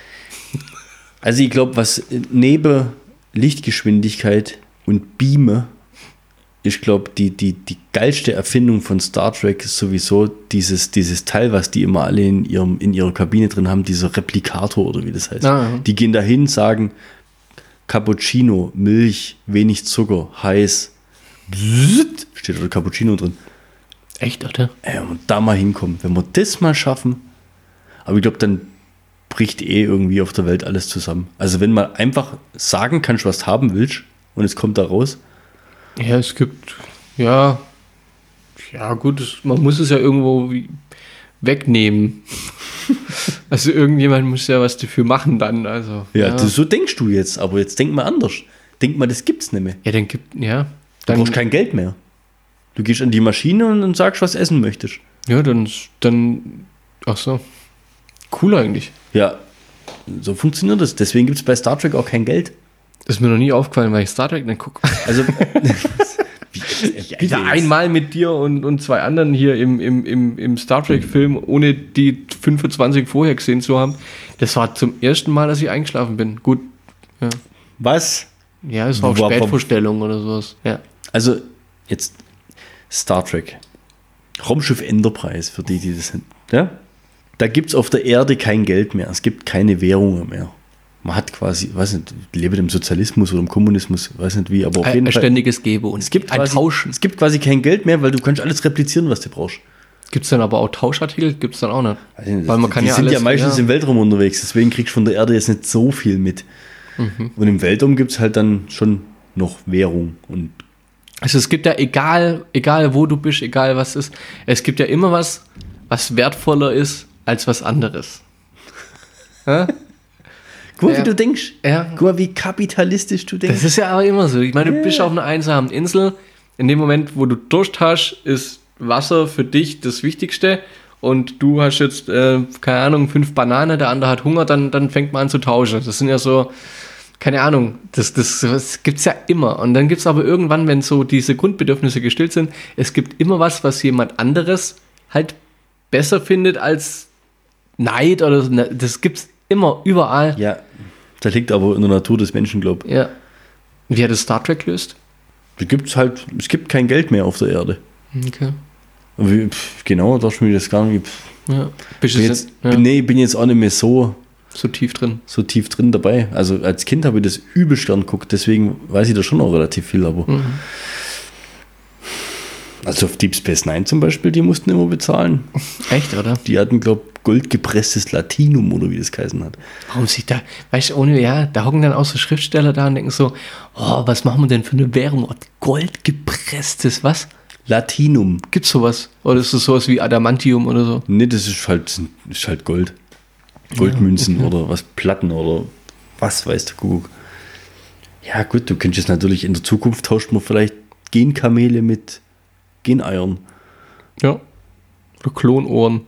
Also ich glaube, was neben Lichtgeschwindigkeit und Beame, ich glaube, die, die, die geilste Erfindung von Star Trek ist sowieso dieses, dieses Teil, was die immer alle in, ihrem, in ihrer Kabine drin haben, dieser Replikator oder wie das heißt. Ah, ja. Die gehen dahin, sagen Cappuccino, Milch, wenig Zucker, heiß. Bzzzt, steht da Cappuccino drin. Echt, oder? Ey, wenn wir da mal hinkommen, wenn wir das mal schaffen, aber ich glaube, dann bricht eh irgendwie auf der Welt alles zusammen. Also wenn man einfach sagen kannst, was du haben willst und es kommt da raus. Ja, es gibt, ja, ja gut, es, man muss es ja irgendwo wie- wegnehmen. Also irgendjemand muss ja was dafür machen dann. Also, Ja, ja. Das, so denkst du jetzt, aber jetzt denk mal anders. Denk mal, das gibt's nicht mehr. ja, dann gibt, ja, Du dann, brauchst kein Geld mehr. Du gehst an die Maschine und dann sagst, was essen möchtest. ja, dann, dann, ach so, cool eigentlich. Ja, so funktioniert das. Deswegen gibt es bei Star Trek auch kein Geld. Das ist mir noch nie aufgefallen, weil ich Star Trek nicht gucke. Also, wie, Wieder einmal mit dir und, und zwei anderen hier im, im, im, im Star Trek-Film, ohne die fünfundzwanzig vorher gesehen zu haben. Das war zum ersten Mal, dass ich eingeschlafen bin. Gut, ja. Was? Ja, es war auch War- war- Spätvorstellung oder sowas. Ja. Also, jetzt Star Trek. Raumschiff Enterprise, für die, die das sind. Ja? Da gibt es auf der Erde kein Geld mehr. Es gibt keine Währungen mehr. Man hat quasi, weiß nicht, lebt im Sozialismus oder im Kommunismus, weiß nicht wie, aber auf Ein, jeden ein Fall. ständiges Gebe und Es gibt, ein quasi, Tausch. es gibt quasi kein Geld mehr, weil du kannst alles replizieren, was du brauchst. Gibt es dann aber auch Tauschartikel? Gibt es dann auch nicht? Weiß ich nicht, Weil man die kann die ja sind alles, ja meistens ja. im Weltraum unterwegs, deswegen kriegst du von der Erde jetzt nicht so viel mit. Mhm. Und im Weltraum gibt es halt dann schon noch Währung. Und Also es gibt ja, egal, egal wo du bist, egal was ist, es gibt ja immer was, was wertvoller ist als was anderes. Ja? guck mal, Ja. wie du denkst. Ja. Guck mal, wie kapitalistisch du denkst. Das ist ja aber immer so. Ich meine, du bist auf einer einsamen Insel. In dem Moment, wo du Durst hast, ist Wasser für dich das Wichtigste. Und du hast jetzt, äh, keine Ahnung, fünf Bananen, der andere hat Hunger, dann, dann fängt man an zu tauschen. Das sind ja so, keine Ahnung, das, das, das gibt es ja immer. Und dann gibt es aber irgendwann, wenn so diese Grundbedürfnisse gestillt sind, es gibt immer was, was jemand anderes halt besser findet als Neid oder so. Das gibt es immer, überall. Ja, das liegt aber in der Natur des Menschen, glaube ich. Ja. Wie hat das Star Trek gelöst? Da gibt's halt, es gibt kein Geld mehr auf der Erde. Okay. Und wie, pf, genau, da ich mir das gar nicht. Pf, Ja. Bist bin du jetzt, jetzt ja, bin, nee, ich bin jetzt auch nicht mehr so, so tief drin? so tief drin dabei. Also als Kind habe ich das übelst gern geguckt, deswegen weiß ich da schon noch relativ viel, aber. Mhm. Also auf Deep Space Nine zum Beispiel, die mussten immer bezahlen. Echt, oder? Die hatten, glaube ich, goldgepresstes Latinum oder wie das geheißen hat. Warum sich da, weißt du, ohne, ja, da hocken dann auch so Schriftsteller da und denken so, oh, was machen wir denn für eine Währung? Oh, goldgepresstes, was? Gibt's sowas? Oder ist das sowas wie Adamantium oder so? Nee, das ist halt, ist halt Gold. Goldmünzen ja. oder was, Platten oder was weiß der Kuckuck. Ja gut, du könntest natürlich in der Zukunft tauscht man vielleicht Genkamele mit Geneiern. Ja. Oder Klonohren.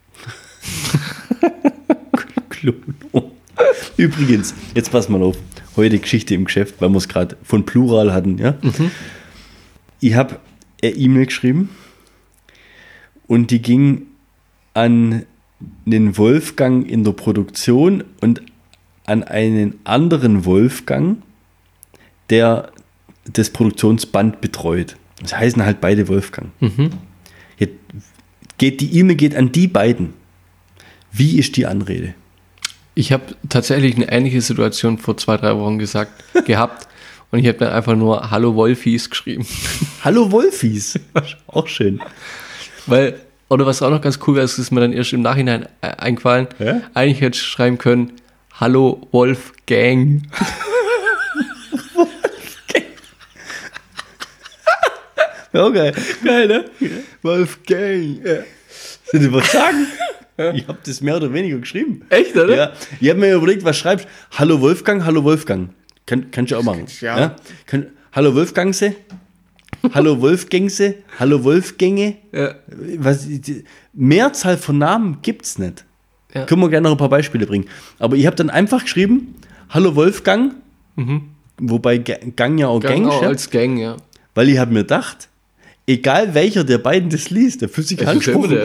Klonohren. Übrigens, jetzt pass mal auf. Heute Geschichte im Geschäft, weil wir es gerade von Plural hatten. Ja? Mhm. Ich habe eine E-Mail geschrieben und die ging an den Wolfgang in der Produktion und an einen anderen Wolfgang, der das Produktionsband betreut. Das heißen halt beide Wolfgang. Mhm. Jetzt geht die E-Mail geht an die beiden. Wie ist die Anrede? Ich habe tatsächlich eine ähnliche Situation vor zwei, drei Wochen gesagt, gehabt und ich habe dann einfach nur Hallo Wolfis geschrieben. Hallo Wolfis? Auch schön. Weil, oder was auch noch ganz cool wäre, ist mir dann erst im Nachhinein eingefallen, ja? Eigentlich hätte ich schreiben können, Hallo Wolfgang. Ja, geil. Geil, ne? Wolfgang. Ja. Soll ich was sagen? Ich habe das mehr oder weniger geschrieben. Echt, oder? Ja. Ich habe mir überlegt, was schreibst. Hallo Wolfgang, hallo Wolfgang. Kann, kannst du auch machen. Ja. Ja? Kann, hallo Wolfgangse. Hallo Wolfgängse. Hallo Wolfgänge. Ja. Was, die Mehrzahl von Namen gibt's nicht. Ja. Können wir gerne noch ein paar Beispiele bringen. Aber ich habe dann einfach geschrieben, hallo Wolfgang. Mhm. Wobei Gang ja auch Gang, Gang auch ja? als Gang, ja. Weil ich habe mir gedacht, egal welcher der beiden das liest, der fühlt sich angesprochen.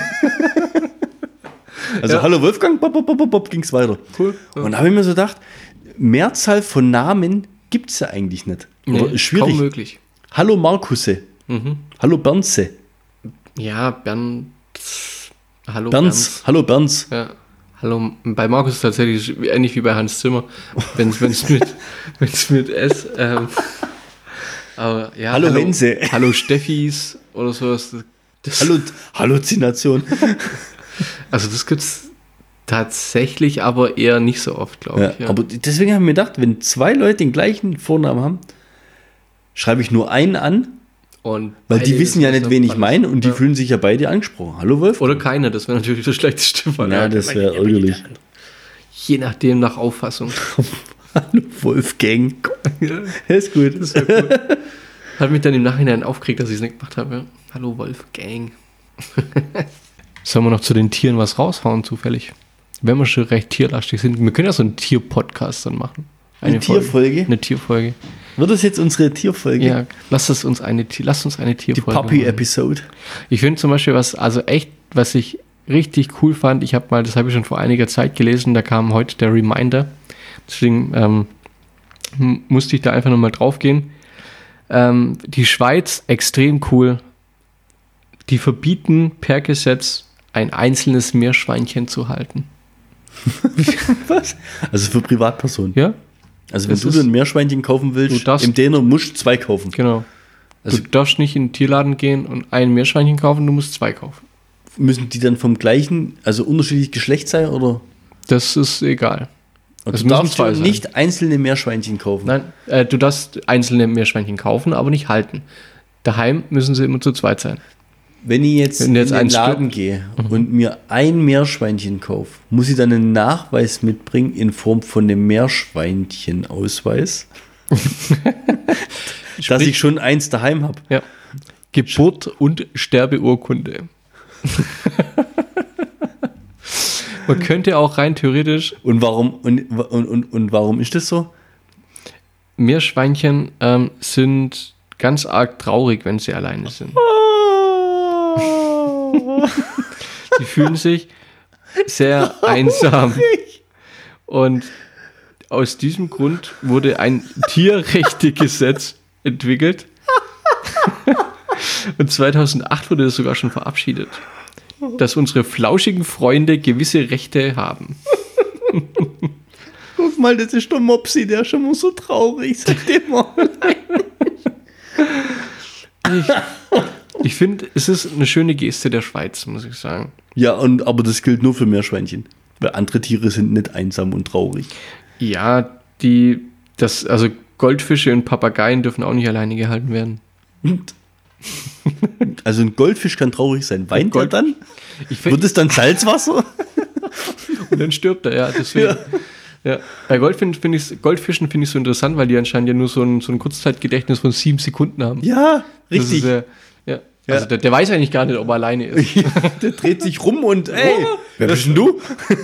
Also ja. Hallo Wolfgang, bop, bop, bop, bop, ging es weiter. Cool. Ja. Und da habe ich mir so gedacht, Mehrzahl von Namen gibt es ja eigentlich nicht. Oder nee, ist schwierig. Kaum möglich. Hallo Markusse. Mhm. Hallo Bernse. Ja, Bernd. Hallo Berns. Berns. Hallo Berns. Ja. Hallo, bei Markus ist tatsächlich ähnlich wie bei Hans Zimmer. Wenn es mit, wenn's mit S. Ähm, aber, ja, hallo, hallo Wense. Hallo Steffis oder sowas. Das, hallo Halluzination. Also das gibt es tatsächlich, aber eher nicht so oft, glaube ja, ich. Ja. Aber deswegen habe ich mir gedacht, wenn zwei Leute den gleichen Vornamen haben, schreibe ich nur einen an. Und weil die wissen ja nicht, wen ich meine und die ja. fühlen sich ja beide angesprochen. Hallo Wolf. Oder keine, das wäre natürlich das schlechteste Fall. Ja, das wäre ärgerlich. Je nachdem, nach Auffassung. Hallo Wolfgang. Ja. Das ist gut. Das wäre cool. Hat mich dann im Nachhinein aufgeregt, dass ich es nicht gemacht habe. Ja. Hallo Wolfgang. Sollen wir noch zu den Tieren was raushauen, zufällig? Wenn wir schon recht tierlastig sind. Wir können ja so einen Tier-Podcast dann machen. Eine, eine Tierfolge? Eine Tierfolge. Wird das jetzt unsere Tierfolge? Ja, lass es uns eine, lass uns eine Tierfolge Die Puppy-Episode. Ich finde zum Beispiel, was, also echt, was ich richtig cool fand, ich habe mal, das habe ich schon vor einiger Zeit gelesen, da kam heute der Reminder. Deswegen ähm, musste ich da einfach nochmal drauf gehen. Ähm, die Schweiz, extrem cool. Die verbieten per Gesetz, ein einzelnes Meerschweinchen zu halten. Was? Also für Privatpersonen? Ja. Also wenn das du ein Meerschweinchen kaufen willst, darfst, im Däner musst du zwei kaufen. Genau. Also du darfst nicht in den Tierladen gehen und ein Meerschweinchen kaufen, du musst zwei kaufen. Müssen die dann vom gleichen, also unterschiedlich Geschlecht sein, oder? Das ist egal. Und also du darfst du nicht einzelne Meerschweinchen kaufen? Nein, äh, du darfst einzelne Meerschweinchen kaufen, aber nicht halten. Daheim müssen sie immer zu zweit sein. Wenn ich jetzt, Wenn jetzt in den Laden gehe mhm. und mir ein Meerschweinchen kaufe, muss ich dann einen Nachweis mitbringen in Form von einem Meerschweinchen-Ausweis, dass ich schon eins daheim habe. Ja. Geburt und Sterbeurkunde. Man könnte auch rein theoretisch. Und warum, und, und, und, und warum ist das so? Meerschweinchen ähm, sind ganz arg traurig, wenn sie alleine sind. Die fühlen sich sehr einsam. Und aus diesem Grund wurde ein Tierrechtegesetz entwickelt. Und zweitausendacht wurde das sogar schon verabschiedet, dass unsere flauschigen Freunde gewisse Rechte haben. Guck mal, das ist der Mopsi, der ist schon mal so traurig. Seitdem mal. Ich, ich finde, es ist eine schöne Geste der Schweiz, muss ich sagen. Ja, und, aber das gilt nur für Meerschweinchen. Weil andere Tiere sind nicht einsam und traurig. Ja, die, das, also Goldfische und Papageien dürfen auch nicht alleine gehalten werden. Also ein Goldfisch kann traurig sein. Weint er dann? Ich find, Wird es dann Salzwasser? Und dann stirbt er, ja, deswegen. Ja. Ja. Bei Goldfischen finde ich Goldfischen finde ich so interessant, weil die anscheinend ja nur so ein, so ein Kurzzeitgedächtnis von sieben Sekunden haben. Ja, richtig. Ist, äh, ja. Ja. Also der, der weiß eigentlich gar nicht, ob er alleine ist. Der dreht sich rum und ey, wer bist denn du?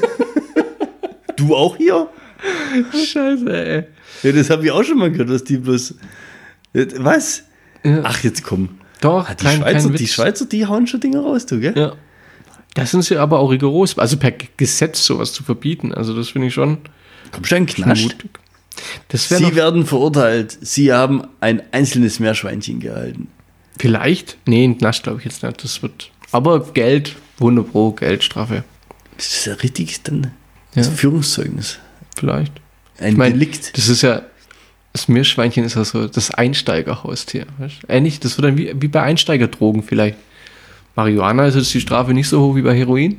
Du auch hier? Scheiße, ey. Ja, das habe ich auch schon mal gehört, dass die bloß. Was? Ja. Ach, jetzt komm. Doch, Ah, die, kein, Schweizer, kein die Schweizer, die hauen schon Dinge raus, du, gell? Ja. Das sind sie aber auch rigoros, also per Gesetz sowas zu verbieten. Also das finde ich schon. Komm schon, Knast. mutig. Das Sie wäre werden verurteilt. Sie haben ein einzelnes Meerschweinchen gehalten. vielleicht. Nee, ein Knast glaube ich jetzt nicht. Das wird. Aber Geld, hundert Pro, Geldstrafe. Das ist ja richtig dann Ja. das Führungszeugnis. Vielleicht. Ein Ich meine, Delikt. das ist ja. Das Meerschweinchen ist ja so das Einsteigerhaustier. Weißt? Ähnlich, das wird dann wie, wie bei Einsteigerdrogen vielleicht. Marihuana ist jetzt die Strafe nicht so hoch wie bei Heroin.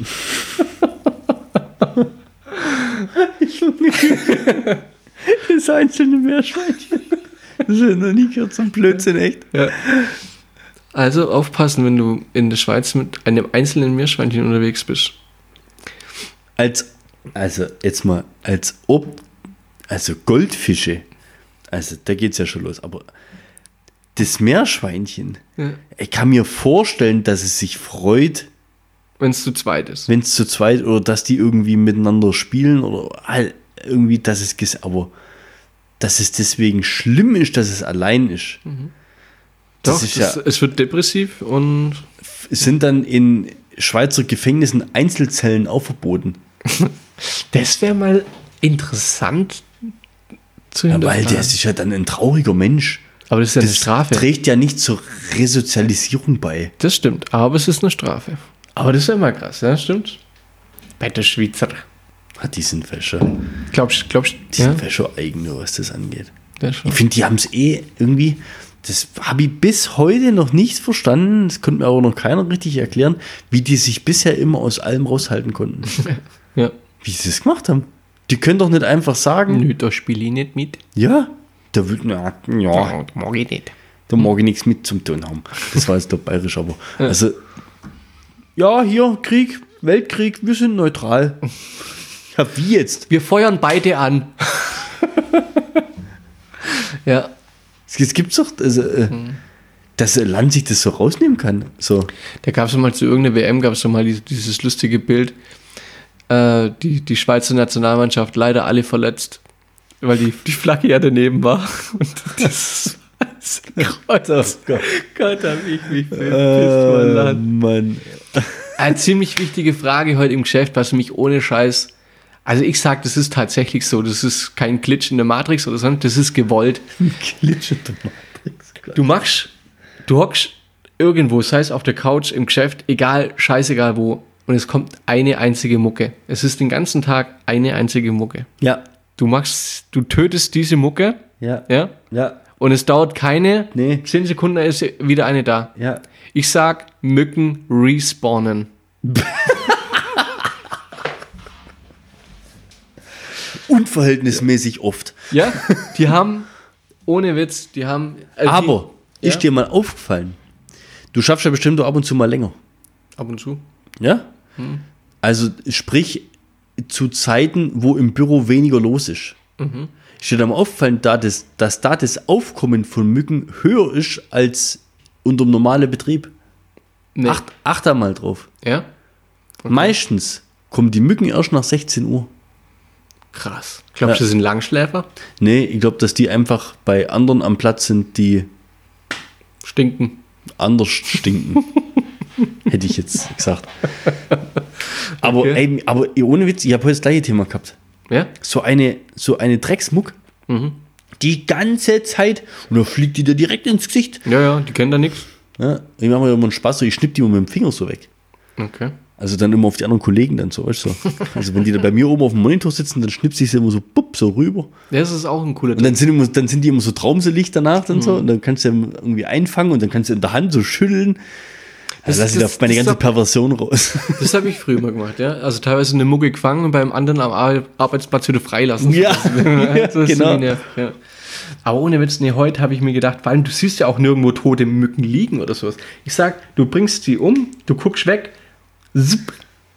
Das einzelne Meerschweinchen. Das ist ja noch nie gehört zum Blödsinn, echt. Ja. Also aufpassen, wenn du in der Schweiz mit einem einzelnen Meerschweinchen unterwegs bist. Als, also jetzt mal, als ob, also Goldfische, also da geht's ja schon los, aber das Meerschweinchen, Ja. ich kann mir vorstellen, dass es sich freut, Wenn es zu zweit ist. wenn es zu zweit oder dass die irgendwie miteinander spielen oder halt irgendwie, dass es, ges- aber dass es deswegen schlimm ist, dass es allein ist. Das Doch, ist das, ja, es wird depressiv und es sind dann in Schweizer Gefängnissen Einzelzellen auch verboten. das wäre mal interessant zu Ja, weil hinterfragen. der ist ja dann ein trauriger Mensch. Aber das ist ja eine Das Strafe. trägt ja nicht zur Resozialisierung bei. Das stimmt, aber es ist eine Strafe. Aber das wäre mal krass, ja, stimmt. Bei der Schweizer. Ah, die sind Wäscher. Glaubst glaubst Die ja, sind Wäscher eigen, nur was das angeht. ja, schon. Ich finde, die haben es eh irgendwie, das habe ich bis heute noch nicht verstanden, das konnte mir aber noch keiner richtig erklären, wie die sich bisher immer aus allem raushalten konnten. Ja. Wie sie das gemacht haben. Die können doch nicht einfach sagen, Nö, da spiele ich nicht mit. ja, da wird, ja, ja, das mag ich nicht. da mag ich nichts mit zum tun haben. Das war jetzt doch bayerisch, aber also, ja, hier, Krieg, Weltkrieg, wir sind neutral. Ja, wie jetzt? Wir feuern beide an. Ja. Es gibt's doch, also, äh, dass ein Land sich das so rausnehmen kann. So. Da gab es mal zu irgendeiner W M, gab es mal dieses, dieses lustige Bild. Äh, die, die Schweizer Nationalmannschaft leider alle verletzt, weil die, die Flagge ja daneben war. Und das Gott, Oh Gott. Gott, hab ich mich verpisst Äh, vor Land. Mann. Eine ziemlich wichtige Frage heute im Geschäft, was mich ohne Scheiß. Also ich sag, das ist tatsächlich so. Das ist kein Glitch in der Matrix oder so, das ist gewollt. Glitch in der Matrix. Du machst, du hockst irgendwo, sei es auf der Couch, im Geschäft, egal, scheißegal wo, und es kommt eine einzige Mucke. Es ist den ganzen Tag eine einzige Mucke. Ja. Du machst, du tötest diese Mucke, Ja. ja, Ja. und es dauert keine Nee. zehn Sekunden, da ist wieder eine da. Ja. Ich sag, Mücken respawnen. Unverhältnismäßig oft. Ja, die haben, ohne Witz, die haben... also Aber die, ist ja, dir mal aufgefallen, du schaffst ja bestimmt auch ab und zu mal länger. ab und zu. Ja? Also sprich zu Zeiten, wo im Büro weniger los ist. Ist dir da mal aufgefallen, da das, dass da das Aufkommen von Mücken höher ist als unter dem normalen Betrieb? Nee. Acht, acht da mal drauf. Ja? Meistens kommen die Mücken erst nach sechzehn Uhr. Krass. Glaubst du, Ja. das sind Langschläfer? Nee, ich glaube, dass die einfach bei anderen am Platz sind, die Stinken. anders stinken. Hätte ich jetzt gesagt. Aber, Okay. ey, aber ohne Witz, ich habe heute das gleiche Thema gehabt. Ja? So eine, so eine Drecksmuck, die ganze Zeit, und dann fliegt die dir direkt ins Gesicht. Ja, ja, die kennen da nichts. Ja, ich mache mir immer einen Spaß, so, ich schnipp die immer mit dem Finger so weg. Okay. Also dann immer auf die anderen Kollegen dann so, weißt du. So. Also wenn die da bei mir oben auf dem Monitor sitzen, dann schnipse ich sie immer so, bupp, so rüber. Das ist auch ein cooler Und dann sind, immer, dann sind die immer so traumselig danach dann so. Und dann kannst du irgendwie einfangen und dann kannst du in der Hand so schütteln. Das- Also lass ich da das- meine das ganze ist doch- Perversion raus. Das habe ich früher mal gemacht, ja. Also teilweise eine Mucke gefangen und beim anderen am Ar- Arbeitsplatz wieder freilassen. Ja, ja, so ist genau. die Nerv, ja. Aber ohne Witz, nee, heute habe ich mir gedacht, vor allem du siehst ja auch nirgendwo tote Mücken liegen oder sowas. Ich sag, du bringst die um, du guckst weg, zipp,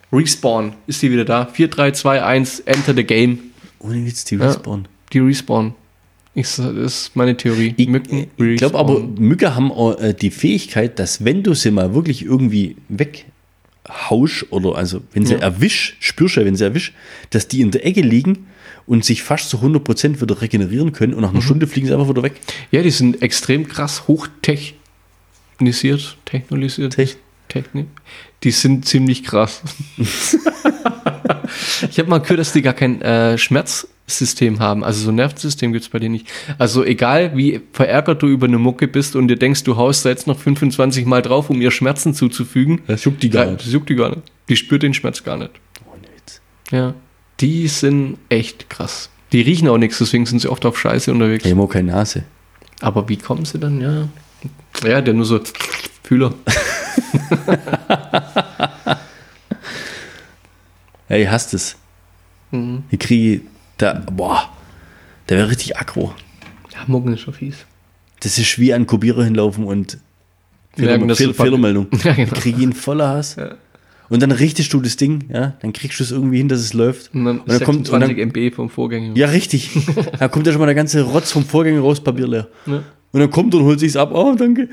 Respawn ist die wieder da. vier, drei, zwei, eins, enter the game. Ohne Witz, die Respawn. Ja, die Respawn. Ich, das ist meine Theorie. Ich, Mücken ich glaube respawn. aber, Mücken haben auch, äh, die Fähigkeit, dass wenn du sie mal wirklich irgendwie weghausch oder also wenn sie Ja. erwisch, spürst du ja, wenn sie erwisch, dass die in der Ecke liegen und sich fast zu hundert Prozent wieder regenerieren können und nach einer Mhm. Stunde fliegen sie einfach wieder weg. Ja, die sind extrem krass hochtechnisiert. Technolisiert. Tech- Technik. Die sind ziemlich krass. Ich habe mal gehört, dass die gar kein äh, Schmerzsystem haben. Also so ein Nervensystem gibt es bei denen nicht. Also egal, wie verärgert du über eine Mucke bist und dir denkst, du haust da jetzt noch fünfundzwanzig Mal drauf, um ihr Schmerzen zuzufügen. Das juckt die gar Ja, nicht. das juckt die gar nicht. Die spürt den Schmerz gar nicht. Ohne Witz. Ja. Die sind echt krass. Die riechen auch nichts, deswegen sind sie oft auf Scheiße unterwegs. Die haben auch keine Nase. Aber wie kommen sie dann? Ja, ja, der nur so Fühler. Ey, ich hasse das. Mhm. Ich kriege da, boah, der wäre richtig aggro. Ja, Mucken ist schon fies. Das ist wie an Kopierer hinlaufen und Merken, Fehler, dass Fehl, du- Fehlermeldung. Ja, genau. Ich kriege ihn voller Hass. Ja. Und dann richtest du das Ding, ja, dann kriegst du es irgendwie hin, dass es läuft. Und dann, Und dann kommt, und sechsundzwanzig dann, M B vom Vorgänger. ja, richtig. Da kommt ja schon mal der ganze Rotz vom Vorgänger raus, Papier leer. Ja. Und dann kommt er und holt sich's ab. Oh, danke.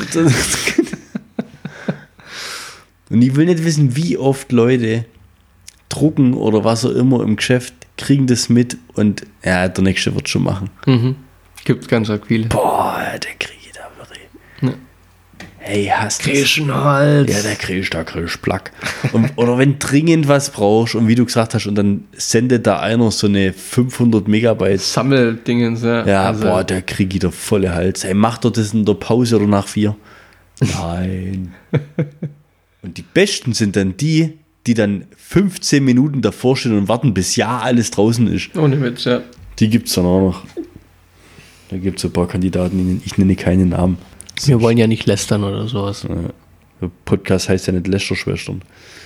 Und ich will nicht wissen, wie oft Leute drucken oder was auch immer im Geschäft kriegen das mit und ja, der nächste wird schon machen. Mhm. Gibt ganz arg viele. Boah, der kriege ich da wirklich. Ja. Hey, hast du Kirschenhals. Ja, der kriegst, da kriegst Plack. Und, oder wenn dringend was brauchst und wie du gesagt hast und dann sendet da einer so eine fünfhundert Megabyte. Sammeldingens, ja. Ja, Also, boah, der kriegt der volle Hals. Hey, macht er das in der Pause oder nach vier? Nein. Und die Besten sind dann die, die dann fünfzehn Minuten davor stehen und warten, bis ja alles draußen ist. Ohne Witz, ja. Die gibt es dann auch noch. Da gibt es ein paar Kandidaten, ich nenne keine Namen. Wir wollen ja nicht lästern oder sowas. Der Podcast heißt ja nicht Lästerschwestern.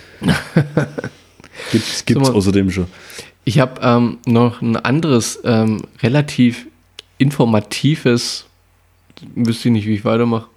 Gibt's, gibt's Sag mal- außerdem schon. Ich habe ähm, noch ein anderes, ähm, relativ informatives, wüsste ich nicht, wie ich weitermache,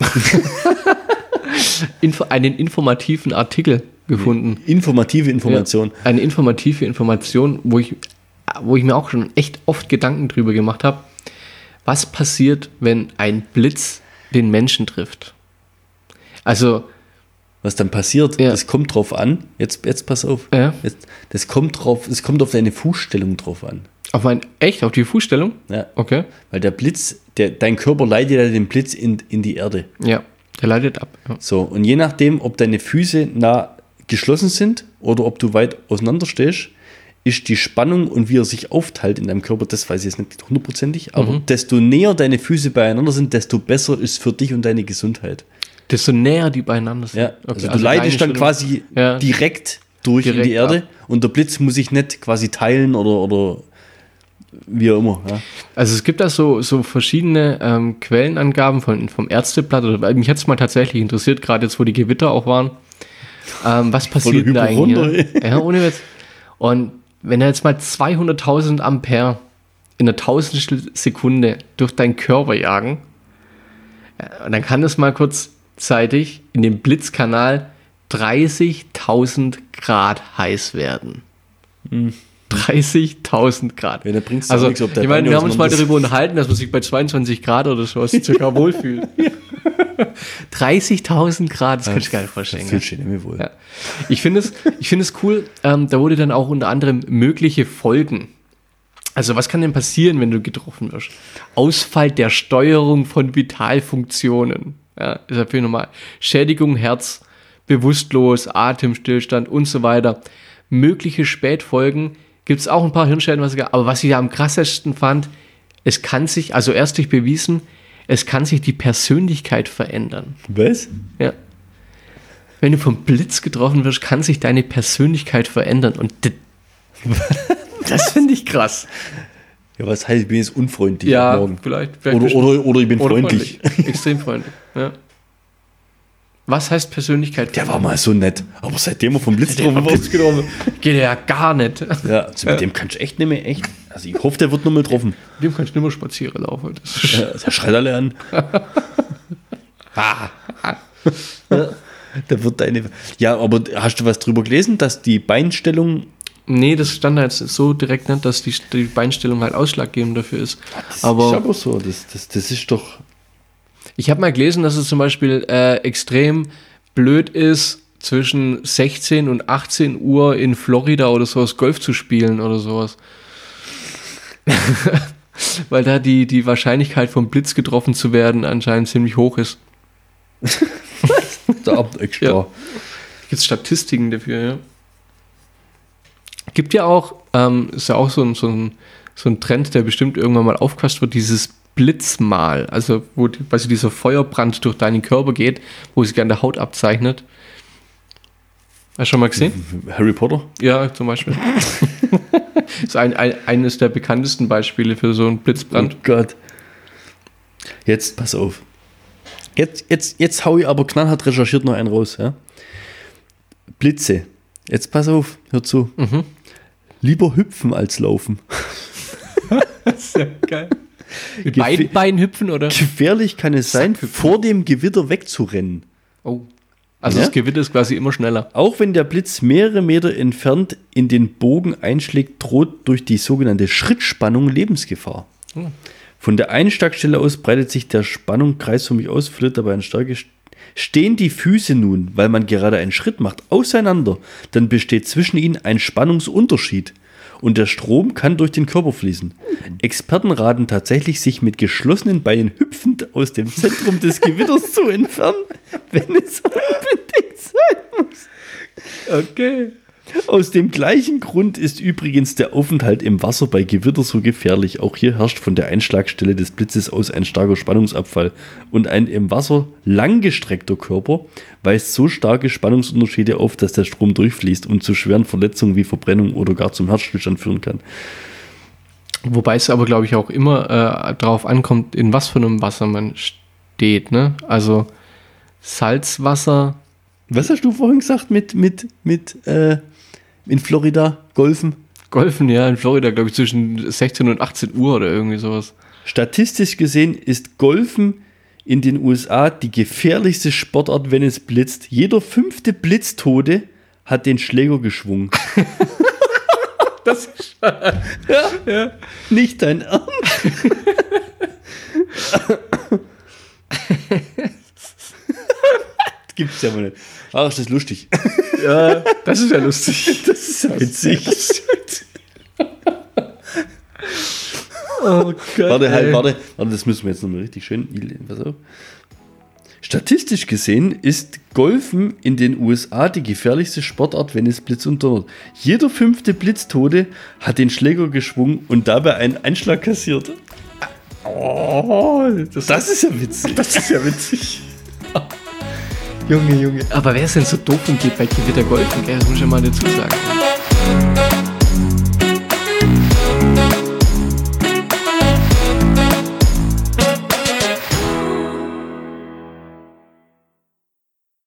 Info, einen informativen Artikel gefunden. Informative Information. Ja, eine informative Information, wo ich, wo ich mir auch schon echt oft Gedanken drüber gemacht habe. Was passiert, wenn ein Blitz den Menschen trifft? Also, Was dann passiert, Ja. das kommt drauf an. Jetzt, jetzt pass auf. Ja. Jetzt, das kommt drauf, es kommt auf deine Fußstellung drauf an. auf mein, echt, auf die Fußstellung? Ja. Okay. Weil der Blitz, der, dein Körper leitet ja den Blitz in, in die Erde. Ja, der leitet ab. Ja. So, und je nachdem, ob deine Füße nah geschlossen sind oder ob du weit auseinander stehst, ist die Spannung und wie er sich aufteilt in deinem Körper, das weiß ich jetzt nicht hundertprozentig, aber Mhm. desto näher deine Füße beieinander sind, desto besser ist für dich und deine Gesundheit. Desto näher die beieinander sind. Ja, also du also leitest dann deine quasi Ja. direkt durch in Direkt die Erde ab. und der Blitz muss sich nicht quasi teilen oder, oder wie auch immer. Ja. Also es gibt da so, so verschiedene ähm, Quellenangaben von, vom Ärzteblatt. Oder, weil mich hat es mal tatsächlich interessiert, gerade jetzt, wo die Gewitter auch waren. Ähm, was passiert denn da eigentlich? Hypochonder, Ne? Ja, ohne Witz. Und wenn er jetzt mal zweihunderttausend Ampere in einer Tausendstel Sekunde durch deinen Körper jagen, ja, und dann kann das mal kurzzeitig in dem Blitzkanal dreißigtausend Grad heiß werden. dreißigtausend Grad. Ja, da bringt's doch Also, nichts, ob der ich meine, Bein wir haben uns mal auseinander ist. darüber unterhalten, dass man sich bei zweiundzwanzig Grad oder so circa wohlfühlt. dreißigtausend Grad, das kann ich gar nicht vorstellen. Fühlt sich nämlich wohl. Ja. Ich finde es, ich finde es cool, ähm, da wurde dann auch unter anderem mögliche Folgen. Also was kann denn passieren, wenn du getroffen wirst? Ausfall der Steuerung von Vitalfunktionen. Ja, ist ja viel normal. Schädigung, Herz, bewusstlos, Atemstillstand und so weiter. Mögliche Spätfolgen gibt es auch ein paar Hirnschäden, was ich, aber was ich am krassesten fand, es kann sich, also ärztlich bewiesen, es kann sich die Persönlichkeit verändern. Was? Ja. Wenn du vom Blitz getroffen wirst, kann sich deine Persönlichkeit verändern. Und d- das finde ich krass. Ja, was heißt, ich bin jetzt unfreundlich Ja, ab morgen. vielleicht. vielleicht Oder, bist du- oder, oder ich bin oder freundlich. Extrem freundlich. Ja. Was heißt Persönlichkeit? Der war mal so nett. Aber seitdem er vom Blitz Der getroffen war Blitz wird, getroffen. Geht ja gar nicht. ja, also mit dem kannst du echt nicht mehr echt. Also ich hoffe, der wird noch mal getroffen. Dem kannst du nicht mehr spazieren laufen. Das ist Ja, der schreit alle an. ah. Da wird deine. Ja, aber hast du was drüber gelesen, dass die Beinstellung. Nee, das stand da jetzt so direkt nicht, dass die, die Beinstellung halt ausschlaggebend dafür ist. Das aber ist aber so, das, das, das ist doch. Ich habe mal gelesen, dass es zum Beispiel äh, extrem blöd ist, zwischen sechzehn und achtzehn Uhr in Florida oder sowas Golf zu spielen oder sowas. Weil da die, die Wahrscheinlichkeit vom Blitz getroffen zu werden anscheinend ziemlich hoch ist. Der Abend extra. Ja. Gibt Statistiken dafür, ja. Gibt ja auch, ähm, ist ja auch so ein, so, ein, so ein Trend, der bestimmt irgendwann mal aufgefasst wird, dieses Blitzmal, also wo die, quasi dieser Feuerbrand durch deinen Körper geht, wo sich an der Haut abzeichnet. Hast du schon mal gesehen? Harry Potter? Ja, zum Beispiel. Das ist ein, ein, eines der bekanntesten Beispiele für so einen Blitzbrand. Oh Gott. Jetzt, pass auf. Jetzt, jetzt, jetzt hau ich aber knallhart recherchiert noch einen raus. Ja? Blitze. Jetzt pass auf, hör zu. Mhm. Lieber hüpfen als laufen. Das ist ja geil. Mit beiden Beinen hüpfen, oder? Gefährlich kann es sein, vor dem Gewitter wegzurennen. Oh. Also Ja? das Gewitter ist quasi immer schneller. Auch wenn der Blitz mehrere Meter entfernt in den Bogen einschlägt, droht durch die sogenannte Schrittspannung Lebensgefahr. Hm. Von der Einschlagstelle aus breitet sich der Spannung kreisförmig aus, verliert dabei eine starke. St- Stehen die Füße nun, weil man gerade einen Schritt macht, auseinander, dann besteht zwischen ihnen ein Spannungsunterschied und der Strom kann durch den Körper fließen. Experten raten tatsächlich, sich mit geschlossenen Beinen hüpfend aus dem Zentrum des Gewitters zu entfernen, wenn es unbedingt sein muss. Okay. Aus dem gleichen Grund ist übrigens der Aufenthalt im Wasser bei Gewitter so gefährlich. Auch hier herrscht von der Einschlagstelle des Blitzes aus ein starker Spannungsabfall und ein im Wasser langgestreckter Körper weist so starke Spannungsunterschiede auf, dass der Strom durchfließt und zu schweren Verletzungen wie Verbrennung oder gar zum Herzstillstand führen kann. Wobei es aber, glaube ich, auch immer äh, darauf ankommt, in was für einem Wasser man steht, ne? Also Salzwasser. Was hast du vorhin gesagt mit, mit, mit äh, in Florida golfen? Golfen, ja, in Florida, glaube ich, zwischen sechzehn und achtzehn Uhr oder irgendwie sowas. Statistisch gesehen ist Golfen in den U S A die gefährlichste Sportart, wenn es blitzt. Jeder fünfte Blitztote hat den Schläger geschwungen. Das ist Ja, ja. nicht dein Ernst. Gibt's ja mal nicht. Ach, ist das lustig. Ja, das ist ja lustig. Das ist ja witzig. Das ist witzig. Oh Gott. Warte, halt, ey. warte, warte, das müssen wir jetzt nochmal richtig schön. Pass auf. Statistisch gesehen ist Golfen in den U S A die gefährlichste Sportart, wenn es blitzt und donnert. Jeder fünfte Blitztote hat den Schläger geschwungen und dabei einen Einschlag kassiert. Oh, das, Das ist ja witzig. das ist ja witzig. Junge, Junge. Aber wer ist denn so doof und geht bei Gewitter golfen? Gell? Das muss ich ja mal dazu sagen.